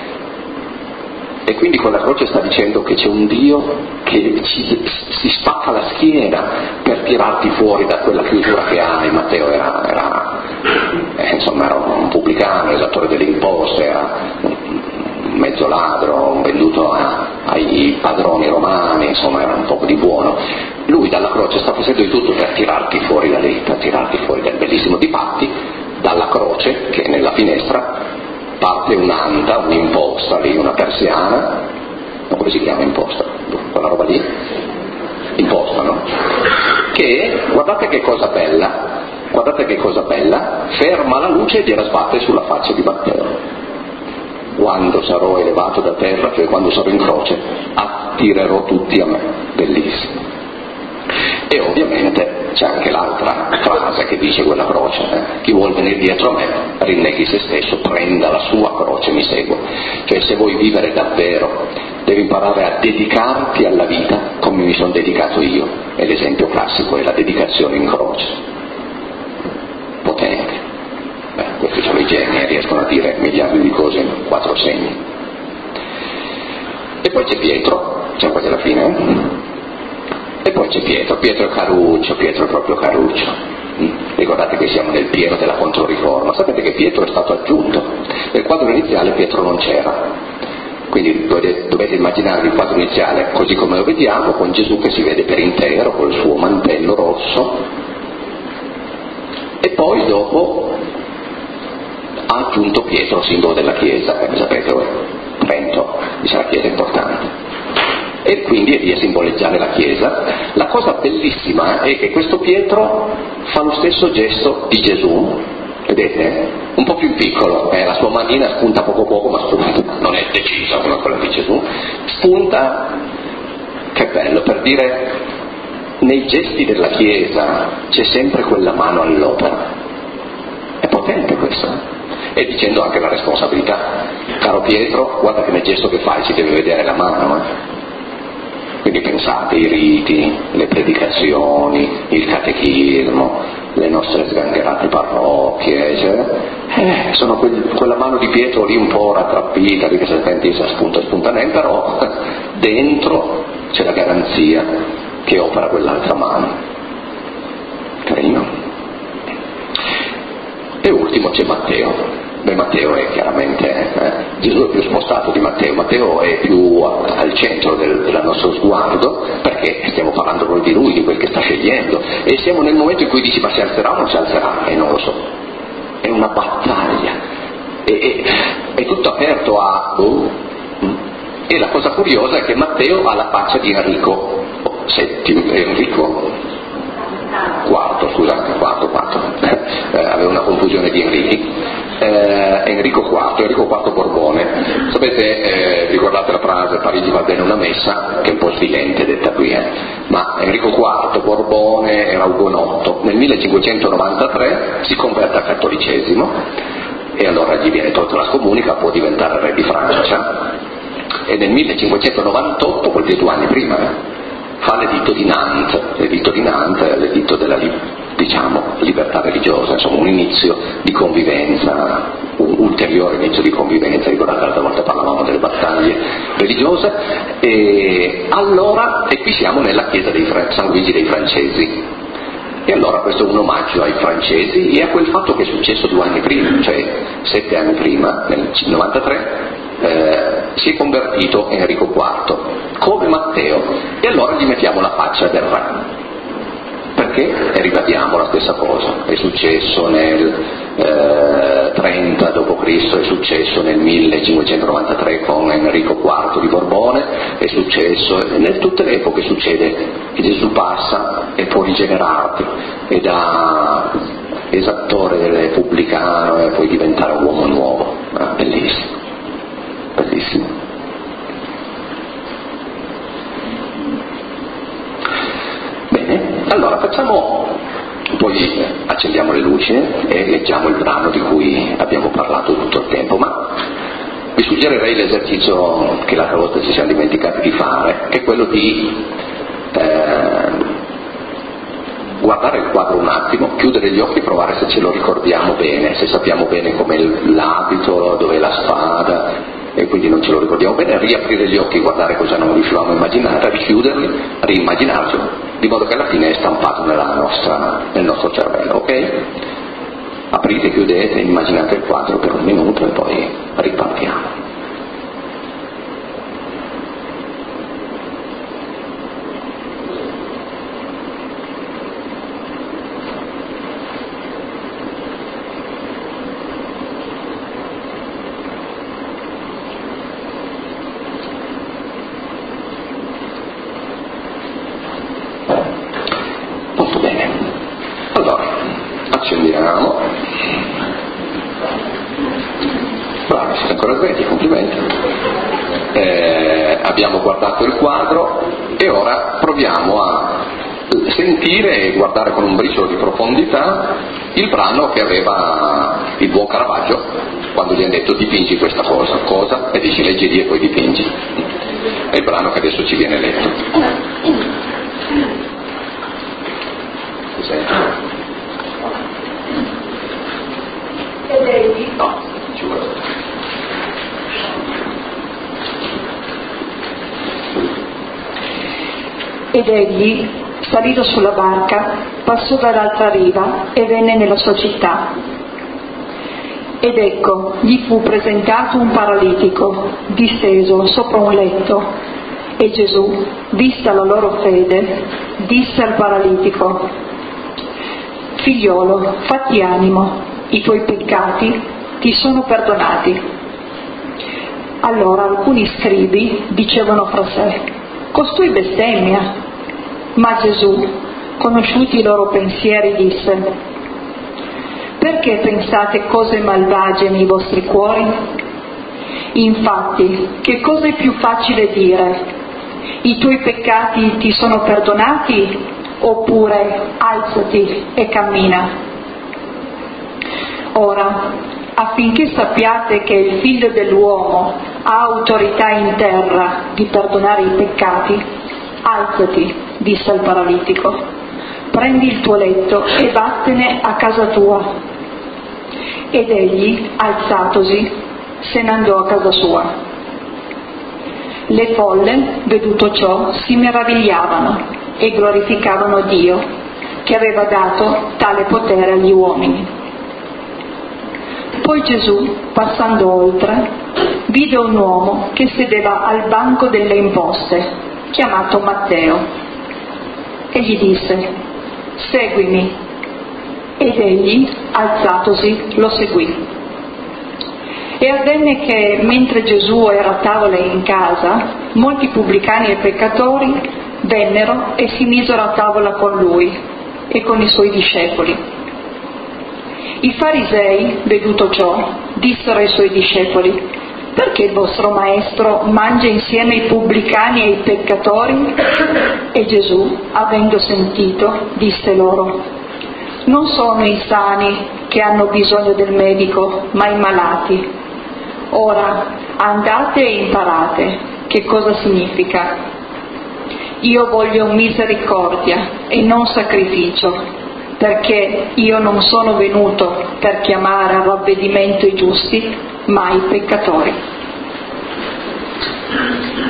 S1: E quindi quella croce sta dicendo che c'è un Dio che ci, si spacca la schiena per tirarti fuori da quella chiusura che hai. Matteo era, era, eh, insomma, era un pubblicano, esattore delle imposte, era un mezzo ladro, un venduto a, ai padroni romani, insomma era un po' di buono. Lui dalla croce sta facendo di tutto per tirarti fuori da lì, per tirarti fuori dal bellissimo. Difatti dalla croce, che è nella finestra, parte un'anta, un'imposta lì, una persiana, no, come si chiama imposta? Quella roba lì? Imposta, no? Che, guardate che cosa bella, guardate che cosa bella, ferma la luce e gliela sbatte sulla faccia di Matteo. Quando sarò elevato da terra, cioè quando sarò in croce, attirerò tutti a me. Bellissimo. E ovviamente c'è anche l'altra frase che dice quella croce, eh? Chi vuol venire dietro a me rinneghi se stesso, prenda la sua croce e mi segua. Cioè, se vuoi vivere davvero devi imparare a dedicarti alla vita come mi sono dedicato io, e l'esempio classico è la dedicazione in croce. Potente. Beh, questi sono i geni e riescono a dire miliardi di cose in quattro segni. E poi c'è Pietro, siamo quasi alla fine, eh? E poi c'è Pietro, Pietro è caruccio, Pietro è proprio caruccio. Ricordate che siamo nel pieno della Controriforma, sapete che Pietro è stato aggiunto. Nel quadro iniziale Pietro non c'era, quindi dovete, dovete immaginare il quadro iniziale così come lo vediamo, con Gesù che si vede per intero, col suo mantello rosso, e poi dopo ha aggiunto Pietro, simbolo della Chiesa, eh, sapete voi, Trento, dice la Chiesa è importante. E quindi è lì a simboleggiare la Chiesa. La cosa bellissima è che questo Pietro fa lo stesso gesto di Gesù, vedete? Un po' più piccolo, eh? La sua manina spunta poco poco, ma spunta, non è decisa come quella di Gesù, spunta, che bello, per dire, nei gesti della Chiesa c'è sempre quella mano all'opera. È potente questo, eh? E dicendo anche la responsabilità. Caro Pietro, guarda che nel gesto che fai ci deve vedere la mano, eh? Quindi pensate, i riti, le predicazioni, il catechismo, le nostre sgangherate parrocchie, cioè, eh, sono quel, quella mano di Pietro lì un po' rattrappita, che se senti sa spunta spuntanente, però dentro c'è la garanzia che opera quell'altra mano. Carino. E ultimo c'è Matteo. Beh, Matteo è chiaramente, eh, Gesù è più spostato di Matteo, Matteo è più a, al centro del, del nostro sguardo, perché stiamo parlando proprio di lui, di quel che sta scegliendo, e siamo nel momento in cui dici: ma si alzerà o non si alzerà? E non lo so, è una battaglia, e, e, è tutto aperto a... Oh, e la cosa curiosa è che Matteo ha la faccia di Enrico settimo, Enrico quarto, scusate, quarto, quarto, eh, avevo una confusione di Enrichi, eh, Enrico quarto, Enrico quarto Borbone. Sapete, eh, ricordate la frase Parigi va bene una messa, che è un po' svilente detta qui, eh? Ma Enrico quarto Borbone era ugonotto, nel millecinquecentonovantatré si converte al cattolicesimo e allora gli viene tolta la scomunica, può diventare re di Francia, e nel millecinquecentonovantotto, qualche due anni prima, eh, fa l'editto di Nantes. L'editto di Nantes è l'editto della, diciamo, libertà religiosa, insomma un inizio di convivenza, un ulteriore inizio di convivenza. Ricordate l'altra volta parlavamo delle battaglie religiosa, e allora, e qui siamo nella chiesa di San Luigi dei Francesi, e allora questo è un omaggio ai francesi e a quel fatto che è successo due anni prima, cioè sette anni prima, nel novantatré, eh, si è convertito Enrico quarto, come Matteo, e allora gli mettiamo la faccia del re. Perché? E ribadiamo la stessa cosa, è successo nel eh, trenta dopo Cristo, è successo nel millecinquecentonovantatré con Enrico quarto di Borbone, è successo, in tutte le epoche succede che Gesù passa e può rigenerarti, e da esattore repubblicano e puoi diventare uomo nuovo. Ah, bellissimo, bellissimo. Bene, allora facciamo, poi accendiamo le luci e leggiamo il brano di cui abbiamo parlato tutto il tempo, ma vi suggerirei l'esercizio che l'altra volta ci siamo dimenticati di fare, che è quello di eh, guardare il quadro un attimo, chiudere gli occhi e provare se ce lo ricordiamo bene, se sappiamo bene com'è l'abito, dov'è la spada, e quindi non ce lo ricordiamo bene, riaprire gli occhi, guardare cosa non riuscivamo a immaginare, richiuderli, riimmaginarcelo, di modo che alla fine è stampato nella nostra, nel nostro cervello, ok? Aprite, chiudete, immaginate il quadro per un minuto e poi ripartiamo. Accendiamo. Bravi, siete ancora svegli, complimenti. Eh, abbiamo guardato il quadro e ora proviamo a sentire e guardare con un briciolo di profondità il brano che aveva il buon Caravaggio quando gli hanno detto dipingi questa cosa, cosa? E dici leggi lì e poi dipingi. È il brano che adesso ci viene letto. Cos'è?
S2: Ed egli,
S1: no, giuro.
S2: ed egli, salito sulla barca, passò dall'altra riva e venne nella sua città. Ed ecco, gli fu presentato un paralitico, disteso sopra un letto, e Gesù, vista la loro fede, disse al paralitico: figliolo, fatti animo, i tuoi peccati ti sono perdonati. Allora alcuni scribi dicevano fra sé: costui bestemmia. Ma Gesù, conosciuti i loro pensieri, disse: perché pensate cose malvagie nei vostri cuori? Infatti, che cosa è più facile dire? I tuoi peccati ti sono perdonati, oppure alzati e cammina? Ora, affinché sappiate che il Figlio dell'uomo ha autorità in terra di perdonare i peccati, alzati, disse al paralitico, prendi il tuo letto e vattene a casa tua. Ed egli, alzatosi, se ne andò a casa sua. Le folle, veduto ciò, si meravigliavano e glorificavano Dio, che aveva dato tale potere agli uomini. Poi Gesù, passando oltre, vide un uomo che sedeva al banco delle imposte, chiamato Matteo, e gli disse: seguimi. Ed egli, alzatosi, lo seguì. E avvenne che, mentre Gesù era a tavola in casa, molti pubblicani e peccatori vennero e si misero a tavola con lui e con i suoi discepoli. I farisei, veduto ciò, dissero ai suoi discepoli: perché il vostro maestro mangia insieme ai pubblicani e ai peccatori? E Gesù, avendo sentito, disse loro: non sono i sani che hanno bisogno del medico, ma i malati. Ora andate e imparate che cosa significa: io voglio misericordia e non sacrificio, perché io non sono venuto per chiamare a ravvedimento i giusti, ma i peccatori.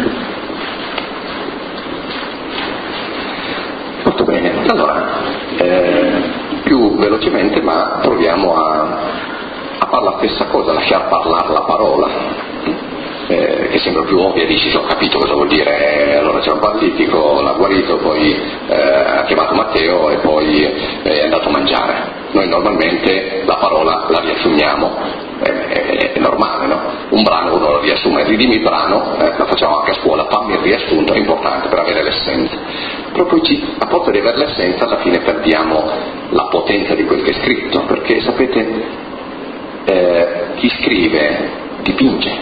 S1: velocemente, ma proviamo a, a fare la stessa cosa, lasciar parlare la parola, eh, che sembra più ovvia. Dici, ho capito cosa vuol dire, eh, allora c'è un paralitico, l'ha guarito, poi eh, ha chiamato Matteo e poi eh, è andato a mangiare. Noi normalmente la parola la riassumiamo, è, è normale, no? Un brano uno lo riassume, ridimmi il brano, eh, la facciamo anche a scuola, fammi il riassunto, è importante per avere l'essenza. Però poi ci, a forza di avere l'essenza alla fine perdiamo la potenza di quel che è scritto, perché sapete, eh, chi scrive dipinge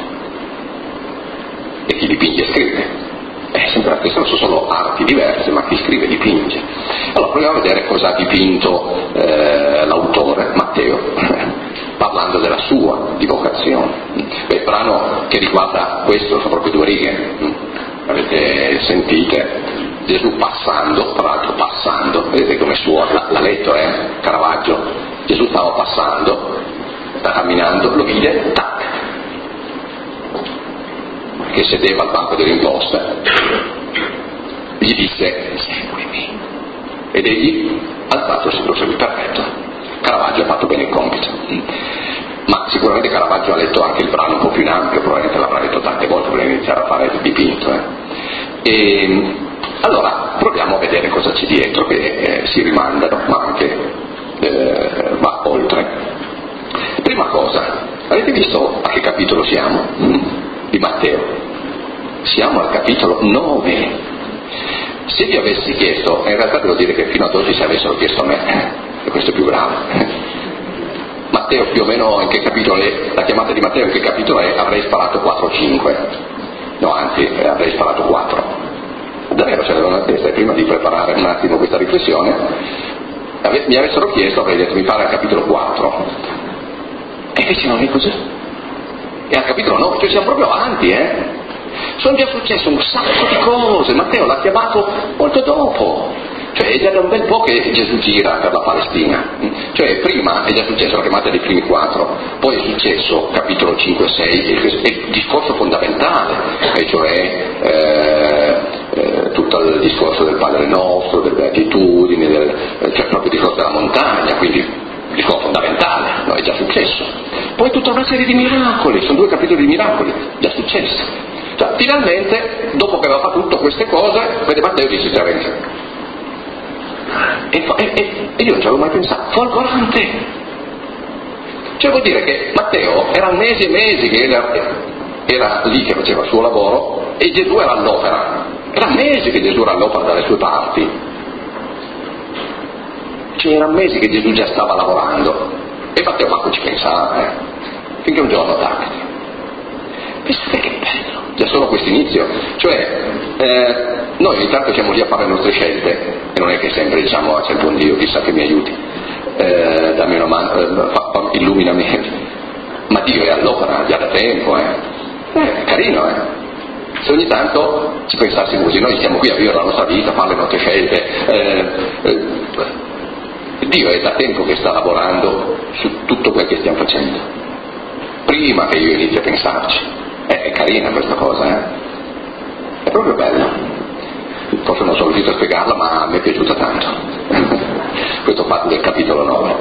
S1: e chi dipinge scrive. È sempre la stessa, sono solo arti diverse, ma chi scrive dipinge. Allora proviamo a vedere cosa ha dipinto eh, l'autore, Matteo, parlando della sua di vocazione. Beh, il brano che riguarda questo sono proprio due righe, avete sentite, Gesù passando, tra l'altro passando, vedete come suona, l'ha letto, eh, Caravaggio, Gesù stava passando, sta camminando, lo vide, tac, che sedeva al banco dell'imposta, gli disse seguimi, ed egli alzatosi lo seguì. Perfetto, Caravaggio ha fatto bene il compito, ma sicuramente Caravaggio ha letto anche il brano un po' più in ampio, probabilmente l'avrà letto tante volte per iniziare a fare il dipinto, eh. E allora proviamo a vedere cosa c'è dietro, che eh, si rimandano, ma anche eh, va oltre. Prima cosa, avete visto a che capitolo siamo? Di Matteo? Siamo al capitolo nove. Se vi avessi chiesto, in realtà devo dire che fino ad oggi se avessero chiesto a me, e questo è più grave, Matteo più o meno in che capitolo è, la chiamata di Matteo in che capitolo è, avrei sparato quattro o cinque, no anzi avrei sparato quattro, davvero ce l'avevo nella testa, e prima di preparare un attimo questa riflessione mi avessero chiesto, avrei detto mi pare al capitolo quattro, e invece non è così, è al capitolo nove, cioè siamo proprio avanti, eh? Sono già successe un sacco di cose, Matteo l'ha chiamato molto dopo, cioè è già da un bel po' che Gesù gira per la Palestina, cioè prima è già successo la chiamata dei primi quattro, poi è successo capitolo cinque e sei, il discorso fondamentale, e cioè eh, eh, tutto il discorso del Padre Nostro, delle beatitudini, del, cioè proprio il discorso della montagna, quindi il discorso fondamentale, no, è già successo. Poi tutta una serie di miracoli, sono due capitoli di miracoli, già successi. Cioè, finalmente, dopo che aveva fatto tutte queste cose, vede Matteo dice già venti. E, e, e io non ci avevo mai pensato, folgorante. Cioè vuol dire che Matteo era mesi e mesi che era, era lì che faceva il suo lavoro e Gesù era all'opera. Era mesi che Gesù era all'opera dalle sue parti. Cioè erano mesi che Gesù già stava lavorando. E Matteo manco ci pensava, eh. Finché un giorno tac. Pensate che bello, già solo questo inizio, cioè eh, noi ogni tanto siamo lì a fare le nostre scelte e non è che sempre diciamo c'è il buon Dio, chissà che mi aiuti, eh, dammi una mano, eh, fa, fa, illuminami, ma Dio è all'opera già da tempo, eh. eh, carino, eh. Se ogni tanto ci pensassimo così, noi stiamo qui a vivere la nostra vita, a fare le nostre scelte, eh, eh, Dio è da tempo che sta lavorando su tutto quel che stiamo facendo, prima che io inizi a pensarci. Eh, è carina questa cosa, eh? È proprio bella. Forse non sono riuscito a spiegarla, ma mi è piaciuta tanto. Questo fatto del capitolo nove.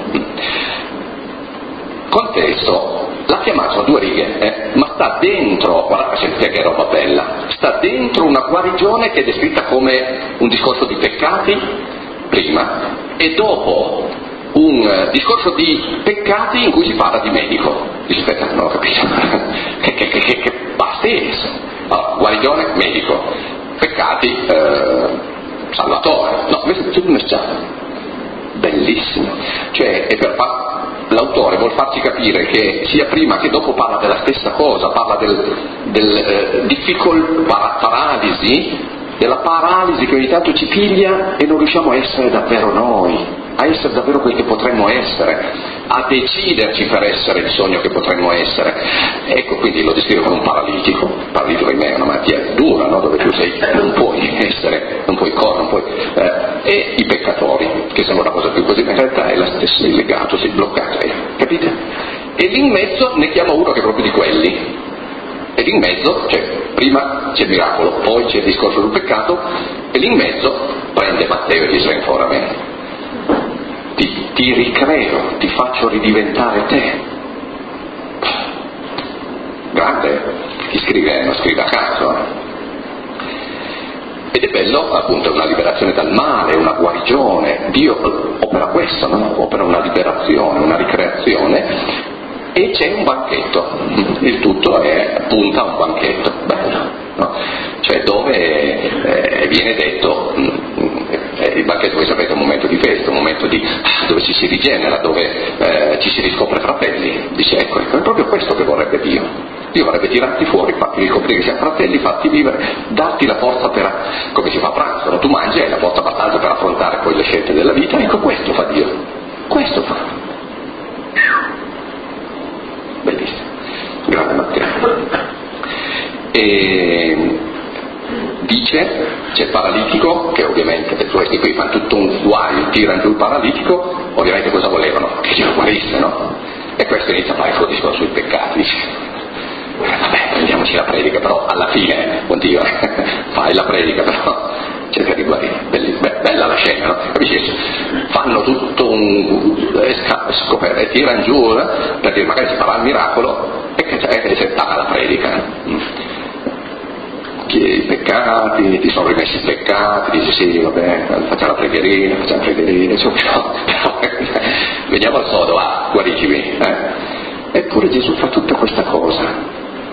S1: Contesto, l'ha chiamato a due righe, eh? Ma sta dentro, guarda, sentite che roba bella, sta dentro una guarigione che è descritta come un discorso di peccati, prima, e dopo un discorso di peccati in cui si parla di medico. Dice, aspetta, non ho capito. che, che, che, che pazzesco. Allora, guarigione, medico. Peccati, eh, salvatore. No, questo è tutto un mesciato. Bellissimo. Cioè, è per far... l'autore vuol farci capire che sia prima che dopo parla della stessa cosa, parla del, del eh, difficult par- paralisi, della paralisi che ogni tanto ci piglia e non riusciamo a essere davvero noi, a essere davvero quel che potremmo essere, a deciderci per essere il sogno che potremmo essere. Ecco, quindi lo descrive come un paralitico. Il paralitico in me è una malattia dura, no? Dove tu sei, non puoi essere, non puoi correre, non puoi, eh, e i peccatori, che sembra una cosa più così, ma in realtà è la stessa, sei legato, sei bloccato, eh, capite? E lì in mezzo ne chiama uno che è proprio di quelli. E lì in mezzo, cioè, prima c'è il miracolo, poi c'è il discorso sul peccato, e lì in mezzo prende Matteo e dice: fuori a me, ti, ti ricreo, ti faccio ridiventare te. Grande, chi scrive non scrive a caso. Ed è bello, appunto, una liberazione dal male, una guarigione. Dio opera questo, no? Opera una liberazione, una ricreazione, e c'è un banchetto. Il tutto è punta a un banchetto, bello, no? Cioè dove eh, viene detto, eh, il banchetto, voi sapete, è un momento di festa, un momento di, dove ci si rigenera, dove eh, ci si riscopre fratelli. Dice, ecco, ecco, è proprio questo che vorrebbe Dio. Dio vorrebbe tirarti fuori, farti riscoprire che siamo fratelli, farti vivere, darti la forza per, come si fa a pranzo, no? Tu mangi e hai la forza abbastanza per affrontare poi le scelte della vita. Ecco, questo fa Dio, questo fa. Bellissimo, grande Matteo. E dice, c'è il paralitico, che ovviamente questi qui fanno tutto un guaio, tirano giù il paralitico, ovviamente cosa volevano? Che Dio guarisse, no? E questo inizia a fare il suo discorso sui peccati, dice, vabbè, prendiamoci la predica, però alla fine, oddio, fai la predica, però cerca di guarire. Bella, bella la scena, no? Capisci? Fanno tutto un scoperto e tirano giù, eh? Per dire magari si farà il miracolo e che c'è settata la predica. Che i peccati, ti sono rimessi i peccati, dici sì, vabbè, facciamo la preghierina, facciamo la preghierina, però, veniamo al sodo, va, guaricivi, eh? Eppure Gesù fa tutta questa cosa.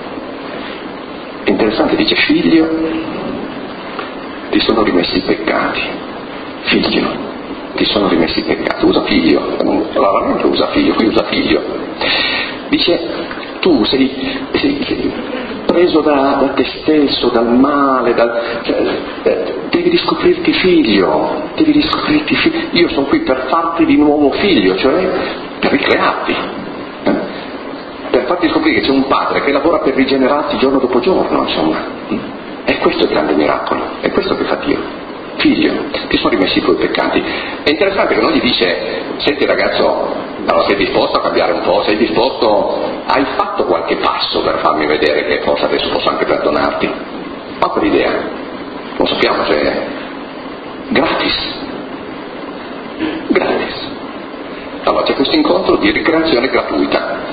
S1: È interessante, dice, figlio, ti sono rimessi i peccati, figlio, ti sono rimessi i peccati, usa figlio, raramente usa figlio, qui usa figlio. Dice, tu sei, sei, sei preso da, da te stesso, dal male, dal, eh, devi riscoprirti figlio, devi riscoprirti figlio, io sono qui per farti di nuovo figlio, cioè per ricrearti. Per farti scoprire che c'è un padre che lavora per rigenerarti giorno dopo giorno, insomma. E questo è il grande miracolo, è questo che fa Dio. Figlio, ti sono rimessi i tuoi peccati. È interessante che non gli dice, senti ragazzo, allora sei disposto a cambiare un po', sei disposto, hai fatto qualche passo per farmi vedere che forse adesso posso anche perdonarti. Ho quell'idea, lo sappiamo, cioè, gratis, gratis. Allora c'è questo incontro di ricreazione gratuita.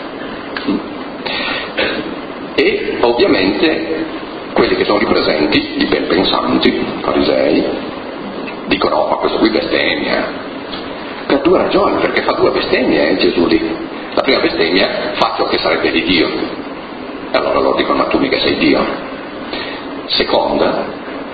S1: E ovviamente quelli che sono lì presenti, i ben pensanti, farisei, dicono no, ma questo qui bestemmia, per due ragioni, perché fa due bestemmie eh, Gesù lì. La prima bestemmia, fa ciò che sarebbe di Dio, e allora loro dicono ma tu mica sei Dio. Seconda,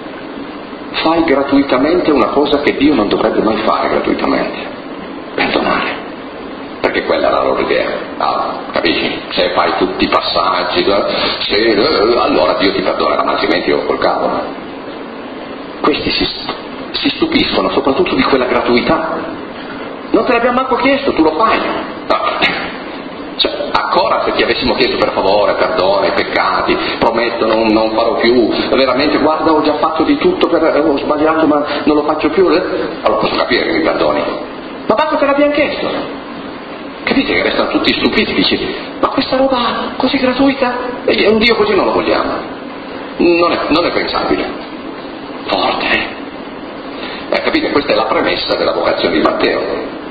S1: fai gratuitamente una cosa che Dio non dovrebbe mai fare gratuitamente, perdonare. Perché quella è la loro idea, ah, capisci? Se fai tutti i passaggi, se, eh, allora Dio ti perdonerà, ma altrimenti io col cavolo. Questi si, si stupiscono soprattutto di quella gratuità. Non te l'abbiamo manco chiesto, tu lo fai. No. Cioè, ancora se ti avessimo chiesto per favore, perdono i peccati, prometto non, non farò più, veramente guarda ho già fatto di tutto, per, ho sbagliato ma non lo faccio più, eh? Allora posso capire che mi perdoni. Ma basta te l'abbiamo chiesto. Capite che restano tutti stupiti, dici, ma questa roba così gratuita? E un Dio così non lo vogliamo. Non è, non è pensabile. Forte, eh? eh? Capite? Questa è la premessa della vocazione di Matteo.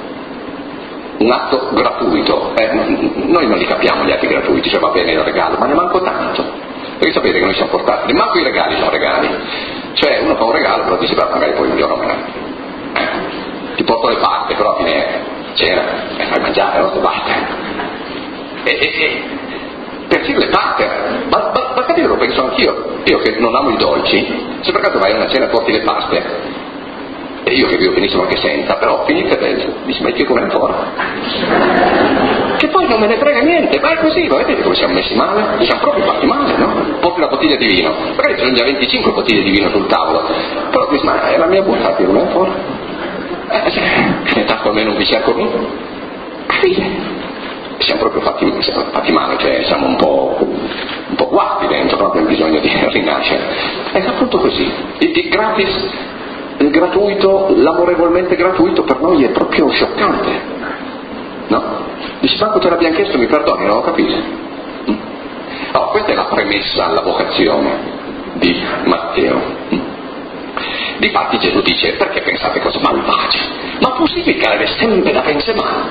S1: Un atto gratuito. Eh, noi non li capiamo gli atti gratuiti, cioè va bene il regalo, ma ne manco tanto. Perché sapete che noi siamo portati, manco i regali sono regali. Cioè uno fa un regalo, però dice, beh, magari poi un giorno me ne... Eh, ti porto le paste, però alla fine... cena, e fai mangiare, no? Basta. E, e, e persino le paste, ma, ma, ma capite, lo penso anch'io, io che non amo i dolci, se per caso vai a una cena e porti le paste, e io che vivo benissimo anche senza, però finite bene, dici, ma io come ancora? Che poi non me ne frega niente, ma è così, ma vedete come siamo messi male? Siamo proprio fatti male, no? Porti una bottiglia di vino, magari ci sono già venticinque bottiglie di vino sul tavolo, però dici, ma è la mia bontà, io come ancora? Eh, cioè, tanto almeno un bicchiere con me. Capite? Siamo proprio fatti, siamo fatti male, cioè siamo un po', un po' guasti dentro, proprio abbiamo bisogno di rinascere. È appunto così. Il, il gratis, il gratuito, l'amorevolmente gratuito per noi è proprio scioccante. No? Dici, manco te l'abbiamo chiesto, mi perdoni, non ho capito. Allora, questa è la premessa alla vocazione di Matteo. Difatti Gesù dice, perché pensate cose malvagie? Ma possibile che avete sempre da pensare male?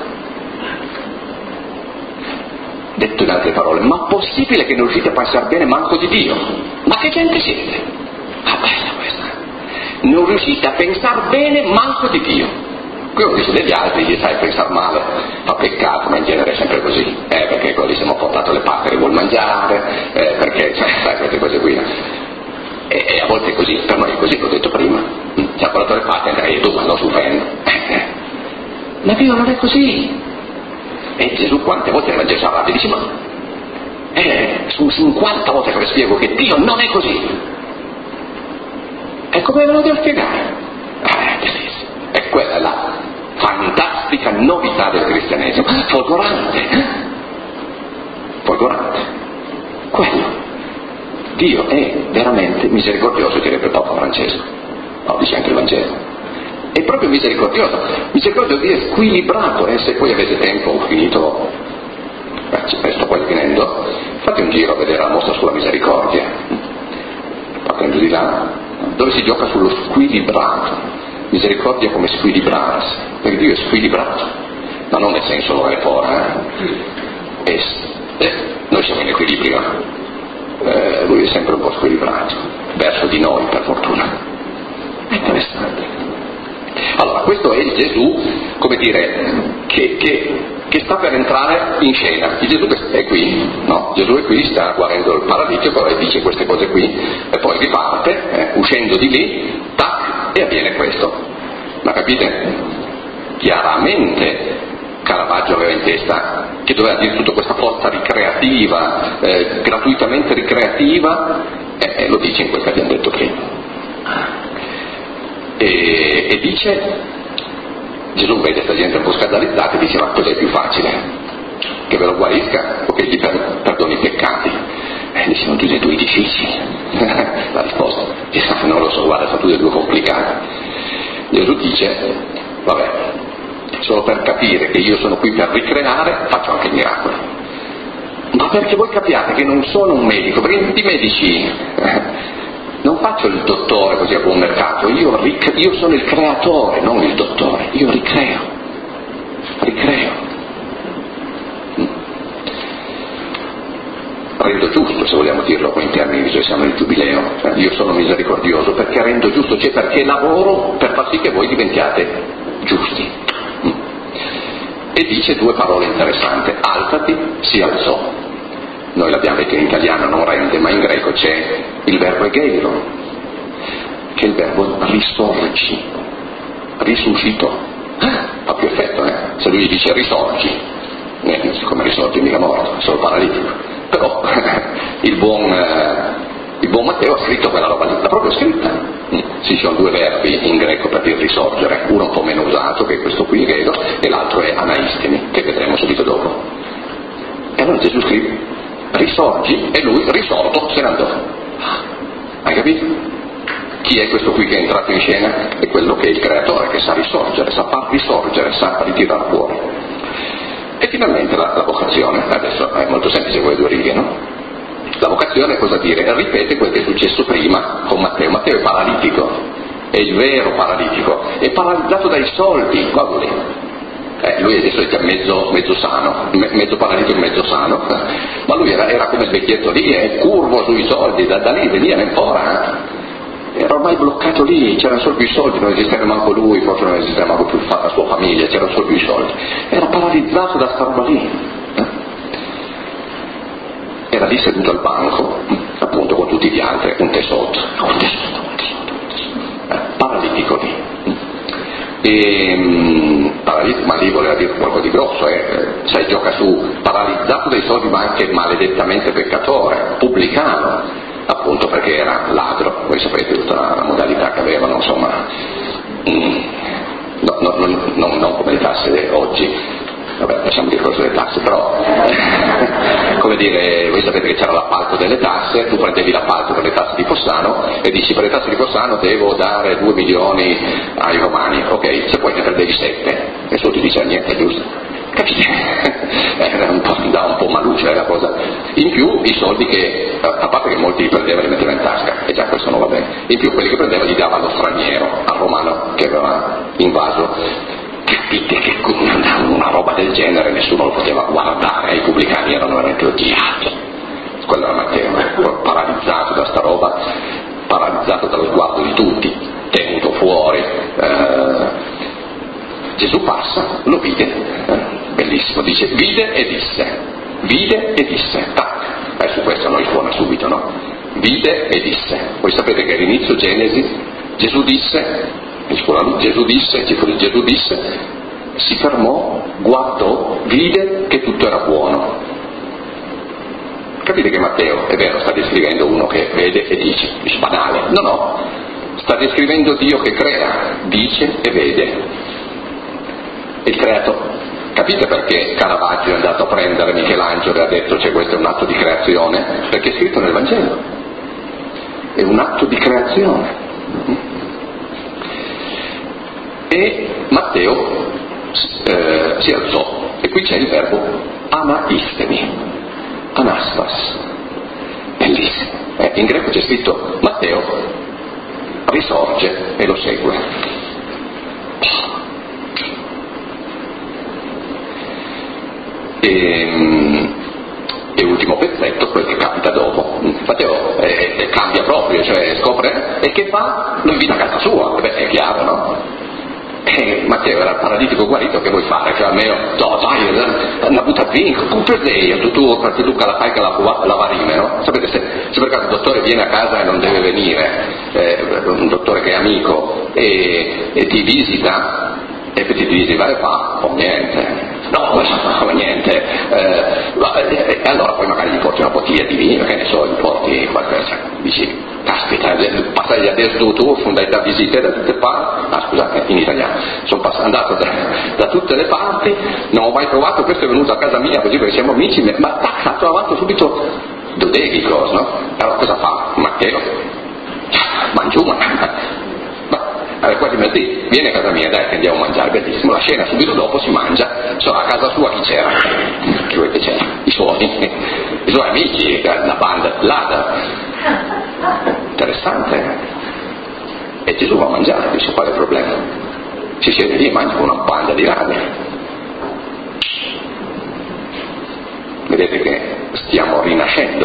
S1: Detto in altre parole, ma possibile che non riuscite a pensare bene manco di Dio? Ma che gente siete? Ah, bella questa. Non riuscite a pensare bene manco di Dio. Qui uno dice degli altri, gli sai pensare male, fa peccato, ma in genere è sempre così, eh, perché quelli siamo portato le paste che vuol mangiare, eh, perché, cioè, sai, queste cose qui. E, e a volte è così, per noi è così, l'ho detto prima, ci ha portato le paste e tu ma non soffrendo. Eh, ma Dio non è così. E Gesù quante volte nel Vangelo Sabbato dice, ma eh, sono cinquanta volte che vi spiego che Dio non è così. E come ve lo devo spiegare? Eh, bellissimo. E quella è la fantastica novità del cristianesimo, folgorante, folgorante, quello. Dio è veramente misericordioso, direbbe Papa Francesco, no, dice anche il Vangelo, è proprio misericordioso, misericordioso è squilibrato, e eh, se poi avete tempo, ho finito, eh, sto quasi finendo, fate un giro a vedere la mostra sulla misericordia, partendo di là, dove si gioca sullo squilibrato. Misericordia come squilibrarsi, perché Dio è squilibrato, ma non nel senso lo è ora, eh. E, eh, noi siamo in equilibrio, eh, lui è sempre un po' squilibrato, verso di noi per fortuna. È interessante. Allora, questo è il Gesù, come dire, che, che, che sta per entrare in scena. Il Gesù è qui, no? Gesù è qui, sta guarendo il paralitico e dice queste cose qui, e poi riparte, eh, uscendo di lì, tac, e avviene questo. Ma capite? Chiaramente Caravaggio aveva in testa che doveva dire tutta questa forza ricreativa, eh, gratuitamente ricreativa, e eh, lo dice in quel che abbiamo detto prima. E, e dice, Gesù vede questa gente un po' scandalizzata e dice, ma cos'è più facile? Che ve lo guarisca o che gli per, perdoni i peccati? E dice, sono tutti e due difficili. La risposta, non lo so, guarda, sono tutti e due complicati. Gesù dice, vabbè, solo per capire che io sono qui per ricreare, faccio anche miracoli. Ma perché voi capiate che non sono un medico, perché i medici non faccio il dottore così a buon mercato, io, ric- io sono il creatore, non il dottore, io ricreo, ricreo. Rendo giusto, se vogliamo dirlo in termini, cioè siamo nel giubileo, cioè io sono misericordioso perché rendo giusto, cioè perché lavoro per far sì che voi diventiate giusti. E dice due parole interessanti, alzati, si alzò. Noi l'abbiamo detto in italiano, non rende, ma in greco c'è il verbo egeiro, che è il verbo risorgi, risuscitò. Fa più effetto, eh? Se lui dice risorgi, eh, siccome risorgi mica morto, è solo paralitico. Però il buon, eh, il buon Matteo ha scritto quella roba lì, l'ha proprio scritta. Ci sono due verbi in greco per dire risorgere, uno un po' meno usato, che è questo qui greco, e l'altro è anaistemi, che vedremo subito dopo. E allora Gesù scrive, risorgi, e lui, risorto, se ne andò. Hai capito? Chi è questo qui che è entrato in scena? È quello che è il creatore, che sa risorgere, sa far risorgere, sa ritirare fuori. E finalmente la, la vocazione, adesso è molto semplice quelle due righe, no? La vocazione cosa dire? Ripete quel che è successo prima con Matteo. Matteo è paralitico, è il vero paralitico, è paralizzato dai soldi, guarda lì. Eh, lui adesso è già mezzo, mezzo sano, me, mezzo paralitico e mezzo sano, ma lui era, era come il vecchietto lì, è curvo sui soldi, da, da lì veniva in fora. Era ormai bloccato lì, c'erano solo più i soldi, non esisteva manco lui, forse non esisteva manco più la sua famiglia, c'erano solo più i soldi. Era paralizzato da sta roba lì. Eh? Era lì seduto al banco, appunto con tutti gli altri, un tesotto, un tesotto, un tesotto, un tesotto. Eh, paralitico lì. E, mh, paralitico, ma lì voleva dire qualcosa di grosso, eh? Sai, gioca su paralizzato dai soldi, ma anche maledettamente peccatore, pubblicano. Appunto perché era ladro, voi sapete tutta la modalità che avevano, insomma, no, no, no, no, non come le tasse oggi, vabbè lasciamo dire cose delle tasse, però come dire, voi sapete che c'era l'appalto delle tasse, tu prendevi l'appalto per le tasse di Fossano e dici per le tasse di Fossano devo dare due milioni ai romani, ok, se poi ne prendevi sette, nessuno ti dice niente, giusto? Capite? Era un po', da un po' maluccia la cosa. In più i soldi che, a parte che molti li prendeva e li metteva in tasca, e già questo non va bene, in più quelli che prendeva li dava allo straniero, al romano che aveva invaso capite che una roba del genere nessuno lo poteva guardare, i pubblicani erano veramente odiati. Quello era Matteo, paralizzato da sta roba, paralizzato dallo sguardo di tutti, tenuto fuori. Eh, Gesù passa, lo vide, eh, bellissimo, dice vide e disse, vide e disse, tac, eh, su questo noi suona subito, no? Vide e disse. Voi sapete che all'inizio Genesi Gesù disse, Gesù disse, Gesù disse, si fermò, guardò, vide che tutto era buono. Capite che Matteo, è vero, sta descrivendo uno che vede e dice, dice banale, no no, sta descrivendo Dio che crea, dice e vede. Il creatore. Capite perché Caravaggio è andato a prendere Michelangelo e ha detto c'è, questo è un atto di creazione? Perché è scritto nel Vangelo, è un atto di creazione. E Matteo eh, si alzò, e qui c'è il verbo anaistemi, anastas, bellissimo. Eh, in greco c'è scritto Matteo risorge e lo segue. E, e ultimo pezzetto, quel che capita dopo. Matteo eh, eh, cambia proprio, cioè scopre, e che fa? Lo invita a casa sua, beh, è chiaro, no? E Matteo era paralitico guarito, che vuoi fare? Cioè almeno, no, dai, la butta via, come sei? Tu, tu, perché tu la fai che la, la varine, no? Sapete, se, se per caso il dottore viene a casa e non deve venire, eh, un dottore che è amico, e, e ti visita, e poi ti dici, vai fa, o niente. No, no, niente. Eh, e allora poi magari gli porti una bottiglia di vino, che ne so, gli porti qualcosa. Dici, caspita, passai adesso tu, tu, fondai da visite da tutte le parti. Ah, scusate, in italiano. Sono passato, andato da, da tutte le parti, non ho mai provato, questo è venuto a casa mia così perché siamo amici, ma tac, ha trovato subito dodecicos, no? Allora cosa fa? Matteo? Mangiuma. Allora, quasi mezzì, vieni a casa mia, dai che andiamo a mangiare, bellissimo, la scena subito dopo si mangia, so, a casa sua chi c'era? Chi vuoi che c'era? I suoi, i suoi amici, la banda Lada. Interessante. E Gesù va a mangiare, dice qual è il problema? Si siede lì e mangia con una banda di rame. Vedete che stiamo rinascendo,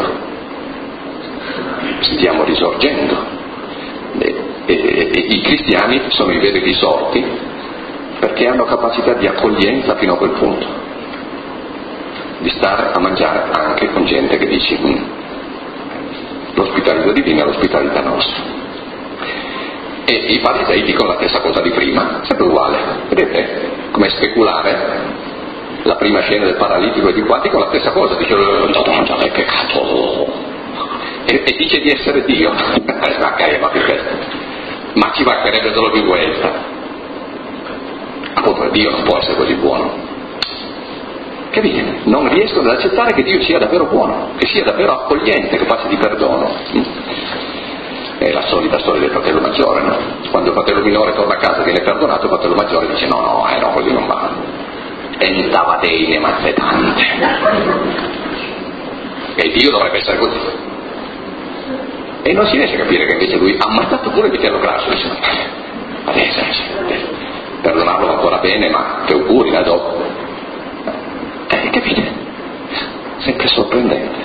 S1: stiamo risorgendo. E, e, e i cristiani sono i veri risorti perché hanno capacità di accoglienza fino a quel punto, di stare a mangiare anche con gente che dice mm, l'ospitalità divina è l'ospitalità nostra. E i farisei dicono la stessa cosa di prima, sempre uguale. Vedete come speculare? La prima scena del paralitico e di qua dicono la stessa cosa, dice andate a mangiare, peccato. E, e dice di essere Dio. ma, più questo. Ma ci mancherebbe solo più questa. Appunto Dio non può essere così buono. Capite? Non riescono ad accettare che Dio sia davvero buono, che sia davvero accogliente, capace di perdono. È la solita storia del fratello maggiore, no? Quando il fratello minore torna a casa e viene perdonato, il fratello maggiore dice no, no, eh no, così non va. Entavateine mazzetante. E Dio dovrebbe essere così. E non si riesce a capire che invece lui ha ammazzato pure Vitello Grasso, dice, adesso, perdonarlo ancora bene, ma che auguri da dopo. Eh, capite? Sempre sorprendente.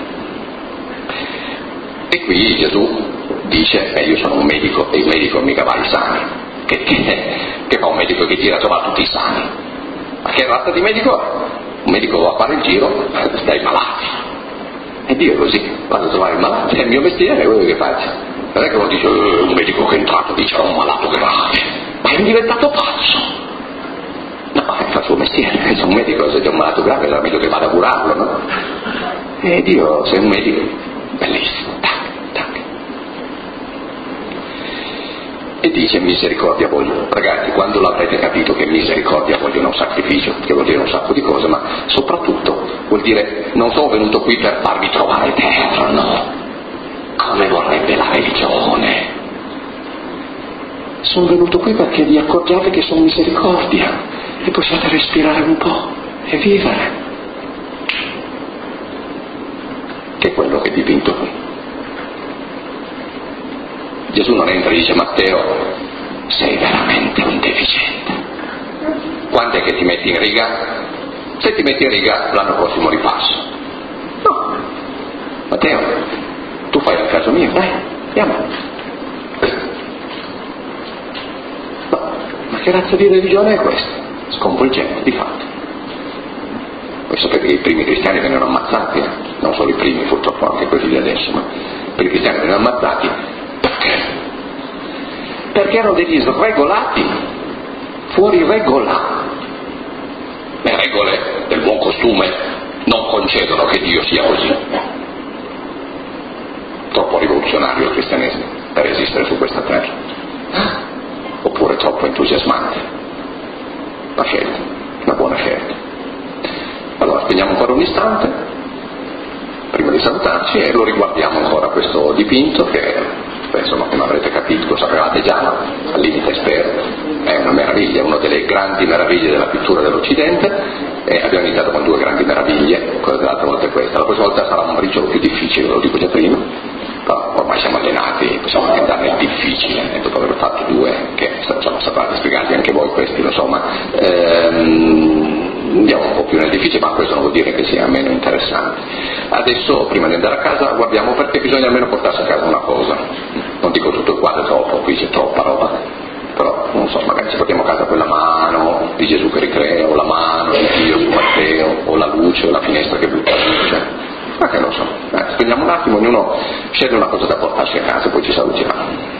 S1: E qui Gesù dice, eh, io sono un medico, e il medico mica va ai sani. Che, che, che fa un medico che gira a trovare tutti i sani? Ma che razza di medico è? Un medico va a fare il giro dai malati. E Dio è così, vado a trovare il malato, è il mio mestiere, è quello che faccio. Non è che uno dice, eh, un medico che è entrato dice, oh, un malato grave, ma è diventato pazzo. No, fa il suo mestiere, se un medico, se c'è un malato grave, era meglio che vada a curarlo, no? E Dio, se è un medico, bellissimo, tac, tac. E dice misericordia voglio. Ragazzi, quando l'avrete capito che misericordia voglio un sacrificio, che vuol dire un sacco di cose, ma soprattutto vuol dire non sono venuto qui per farvi trovare terra, no, come vorrebbe la religione. Sono venuto qui perché vi accorgiate che sono misericordia e possiate respirare un po' e vivere. Che è quello che è dipinto qui. Gesù non entra e dice Matteo, sei veramente un deficiente. quant'è che ti metti in riga? Se ti metti in riga l'anno prossimo ripasso. No, Matteo, tu fai il caso mio, dai, andiamo. No, ma che razza di religione è questa? Sconvolgente, di fatto. Voi sapete che i primi cristiani vennero ammazzati, eh? Non solo i primi, purtroppo anche quelli di adesso, ma i primi cristiani vennero ammazzati perché? Perché erano degli sregolati, fuori regola. Le regole del buon costume non concedono che Dio sia così. Troppo rivoluzionario il cristianesimo per esistere su questa terra, oppure troppo entusiasmante. Una scelta, una buona scelta. Allora spegniamo ancora un istante prima di salutarci e lo riguardiamo ancora questo dipinto che penso che non avrete capito, lo sapevate già, ma al limite spero. È una meraviglia, una delle grandi meraviglie della pittura dell'Occidente, e abbiamo iniziato con due grandi meraviglie, quella dell'altra volta è questa. La prossima volta sarà un briciolo più difficile, ve lo dico già prima, però ormai siamo allenati, possiamo anche andare nel difficile, e dopo aver fatto due, che insomma saprete spiegarli anche voi questi, lo so, ma ehm, andiamo un po' più nel difficile, ma questo non vuol dire che sia meno interessante. Adesso, prima di andare a casa, guardiamo, perché bisogna almeno portarsi a casa una cosa. Non dico tutto il quadro, è troppo, qui c'è troppa roba, però non so, magari ci portiamo a casa quella mano di Gesù che ricrea, o la mano di Dio su Matteo, o la luce, o la finestra che butta luce, ma che non so. Eh, spegniamo un attimo, ognuno sceglie una cosa da portarsi a casa e poi ci salutiamo.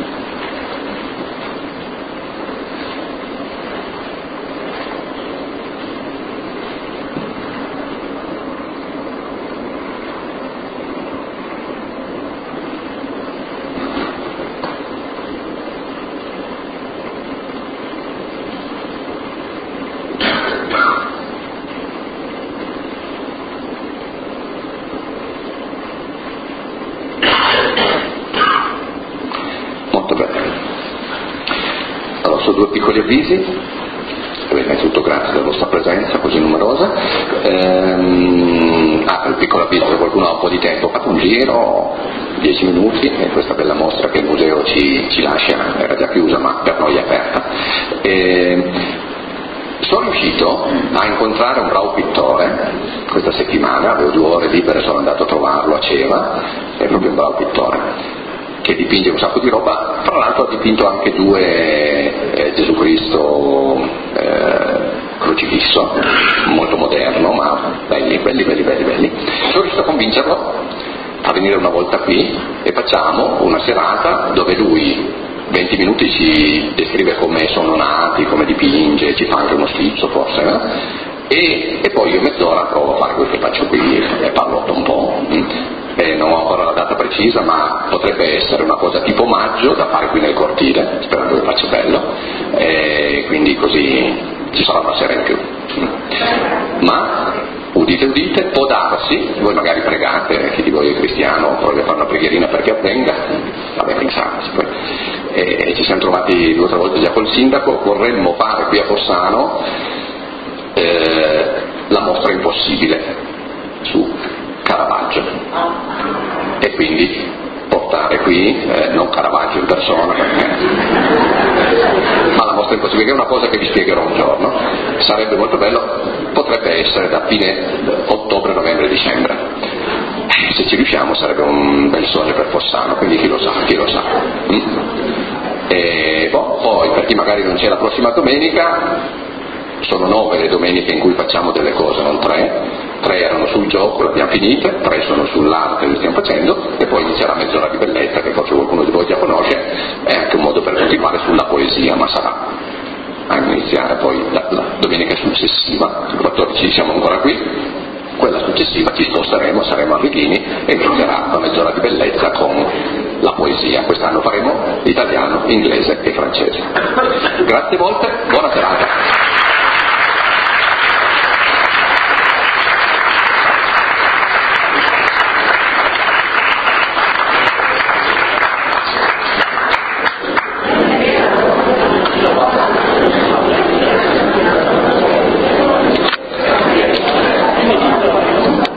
S1: Due piccoli avvisi. Innanzitutto grazie della vostra presenza così numerosa. Ehm, ah, un piccolo avviso, se qualcuno ha un po' di tempo, fate un giro, dieci minuti, e questa bella mostra che il museo ci, ci lascia, era già chiusa ma per noi è aperta. Ehm, sono riuscito a incontrare un bravo pittore questa settimana, avevo due ore libere, sono andato a trovarlo a Ceva, è proprio un bravo pittore che dipinge un sacco di roba, tra l'altro ha dipinto anche due eh, Gesù Cristo eh, crocifisso, molto moderno, ma belli, belli, belli, belli, belli. Sono riuscito a convincerlo a venire una volta qui e facciamo una serata dove lui venti minuti ci descrive come sono nati, come dipinge, ci fa anche uno schizzo forse, eh? e, e poi io mezz'ora provo a fare quel che faccio qui e parlo un po'. Eh, non ho ancora la data precisa, ma potrebbe essere una cosa tipo maggio da fare qui nel cortile, sperando che faccia bello, e quindi così ci sarà una sera in più. Ma udite udite, può darsi, voi magari pregate, chi di voi è cristiano vuole fare una preghierina perché avvenga, vabbè, pensateci poi. E, e ci siamo trovati due o tre volte già col sindaco, vorremmo fare qui a Fossano eh, la mostra impossibile su Caravaggio, e quindi portare qui eh, non Caravaggio in persona, perché... ma la mostra impossibile, che è una cosa che vi spiegherò un giorno, sarebbe molto bello, potrebbe essere da fine ottobre, novembre, dicembre, se ci riusciamo sarebbe un bel sogno per Fossano, quindi chi lo sa, chi lo sa. Mm? E boh, poi per chi magari non c'è la prossima domenica, sono nove le domeniche in cui facciamo delle cose, non tre. Tre erano sul gioco, le abbiamo finite, tre sono sull'arte che stiamo facendo, e poi inizierà mezz'ora di bellezza che forse qualcuno di voi già conosce, è anche un modo per continuare sulla poesia, ma sarà a iniziare poi la, la domenica successiva, il quattordici siamo ancora qui, quella successiva ci sposteremo, saremo a Righini e inizierà la mezz'ora di bellezza con la poesia. Quest'anno faremo italiano, inglese e francese. Grazie molte, buona serata.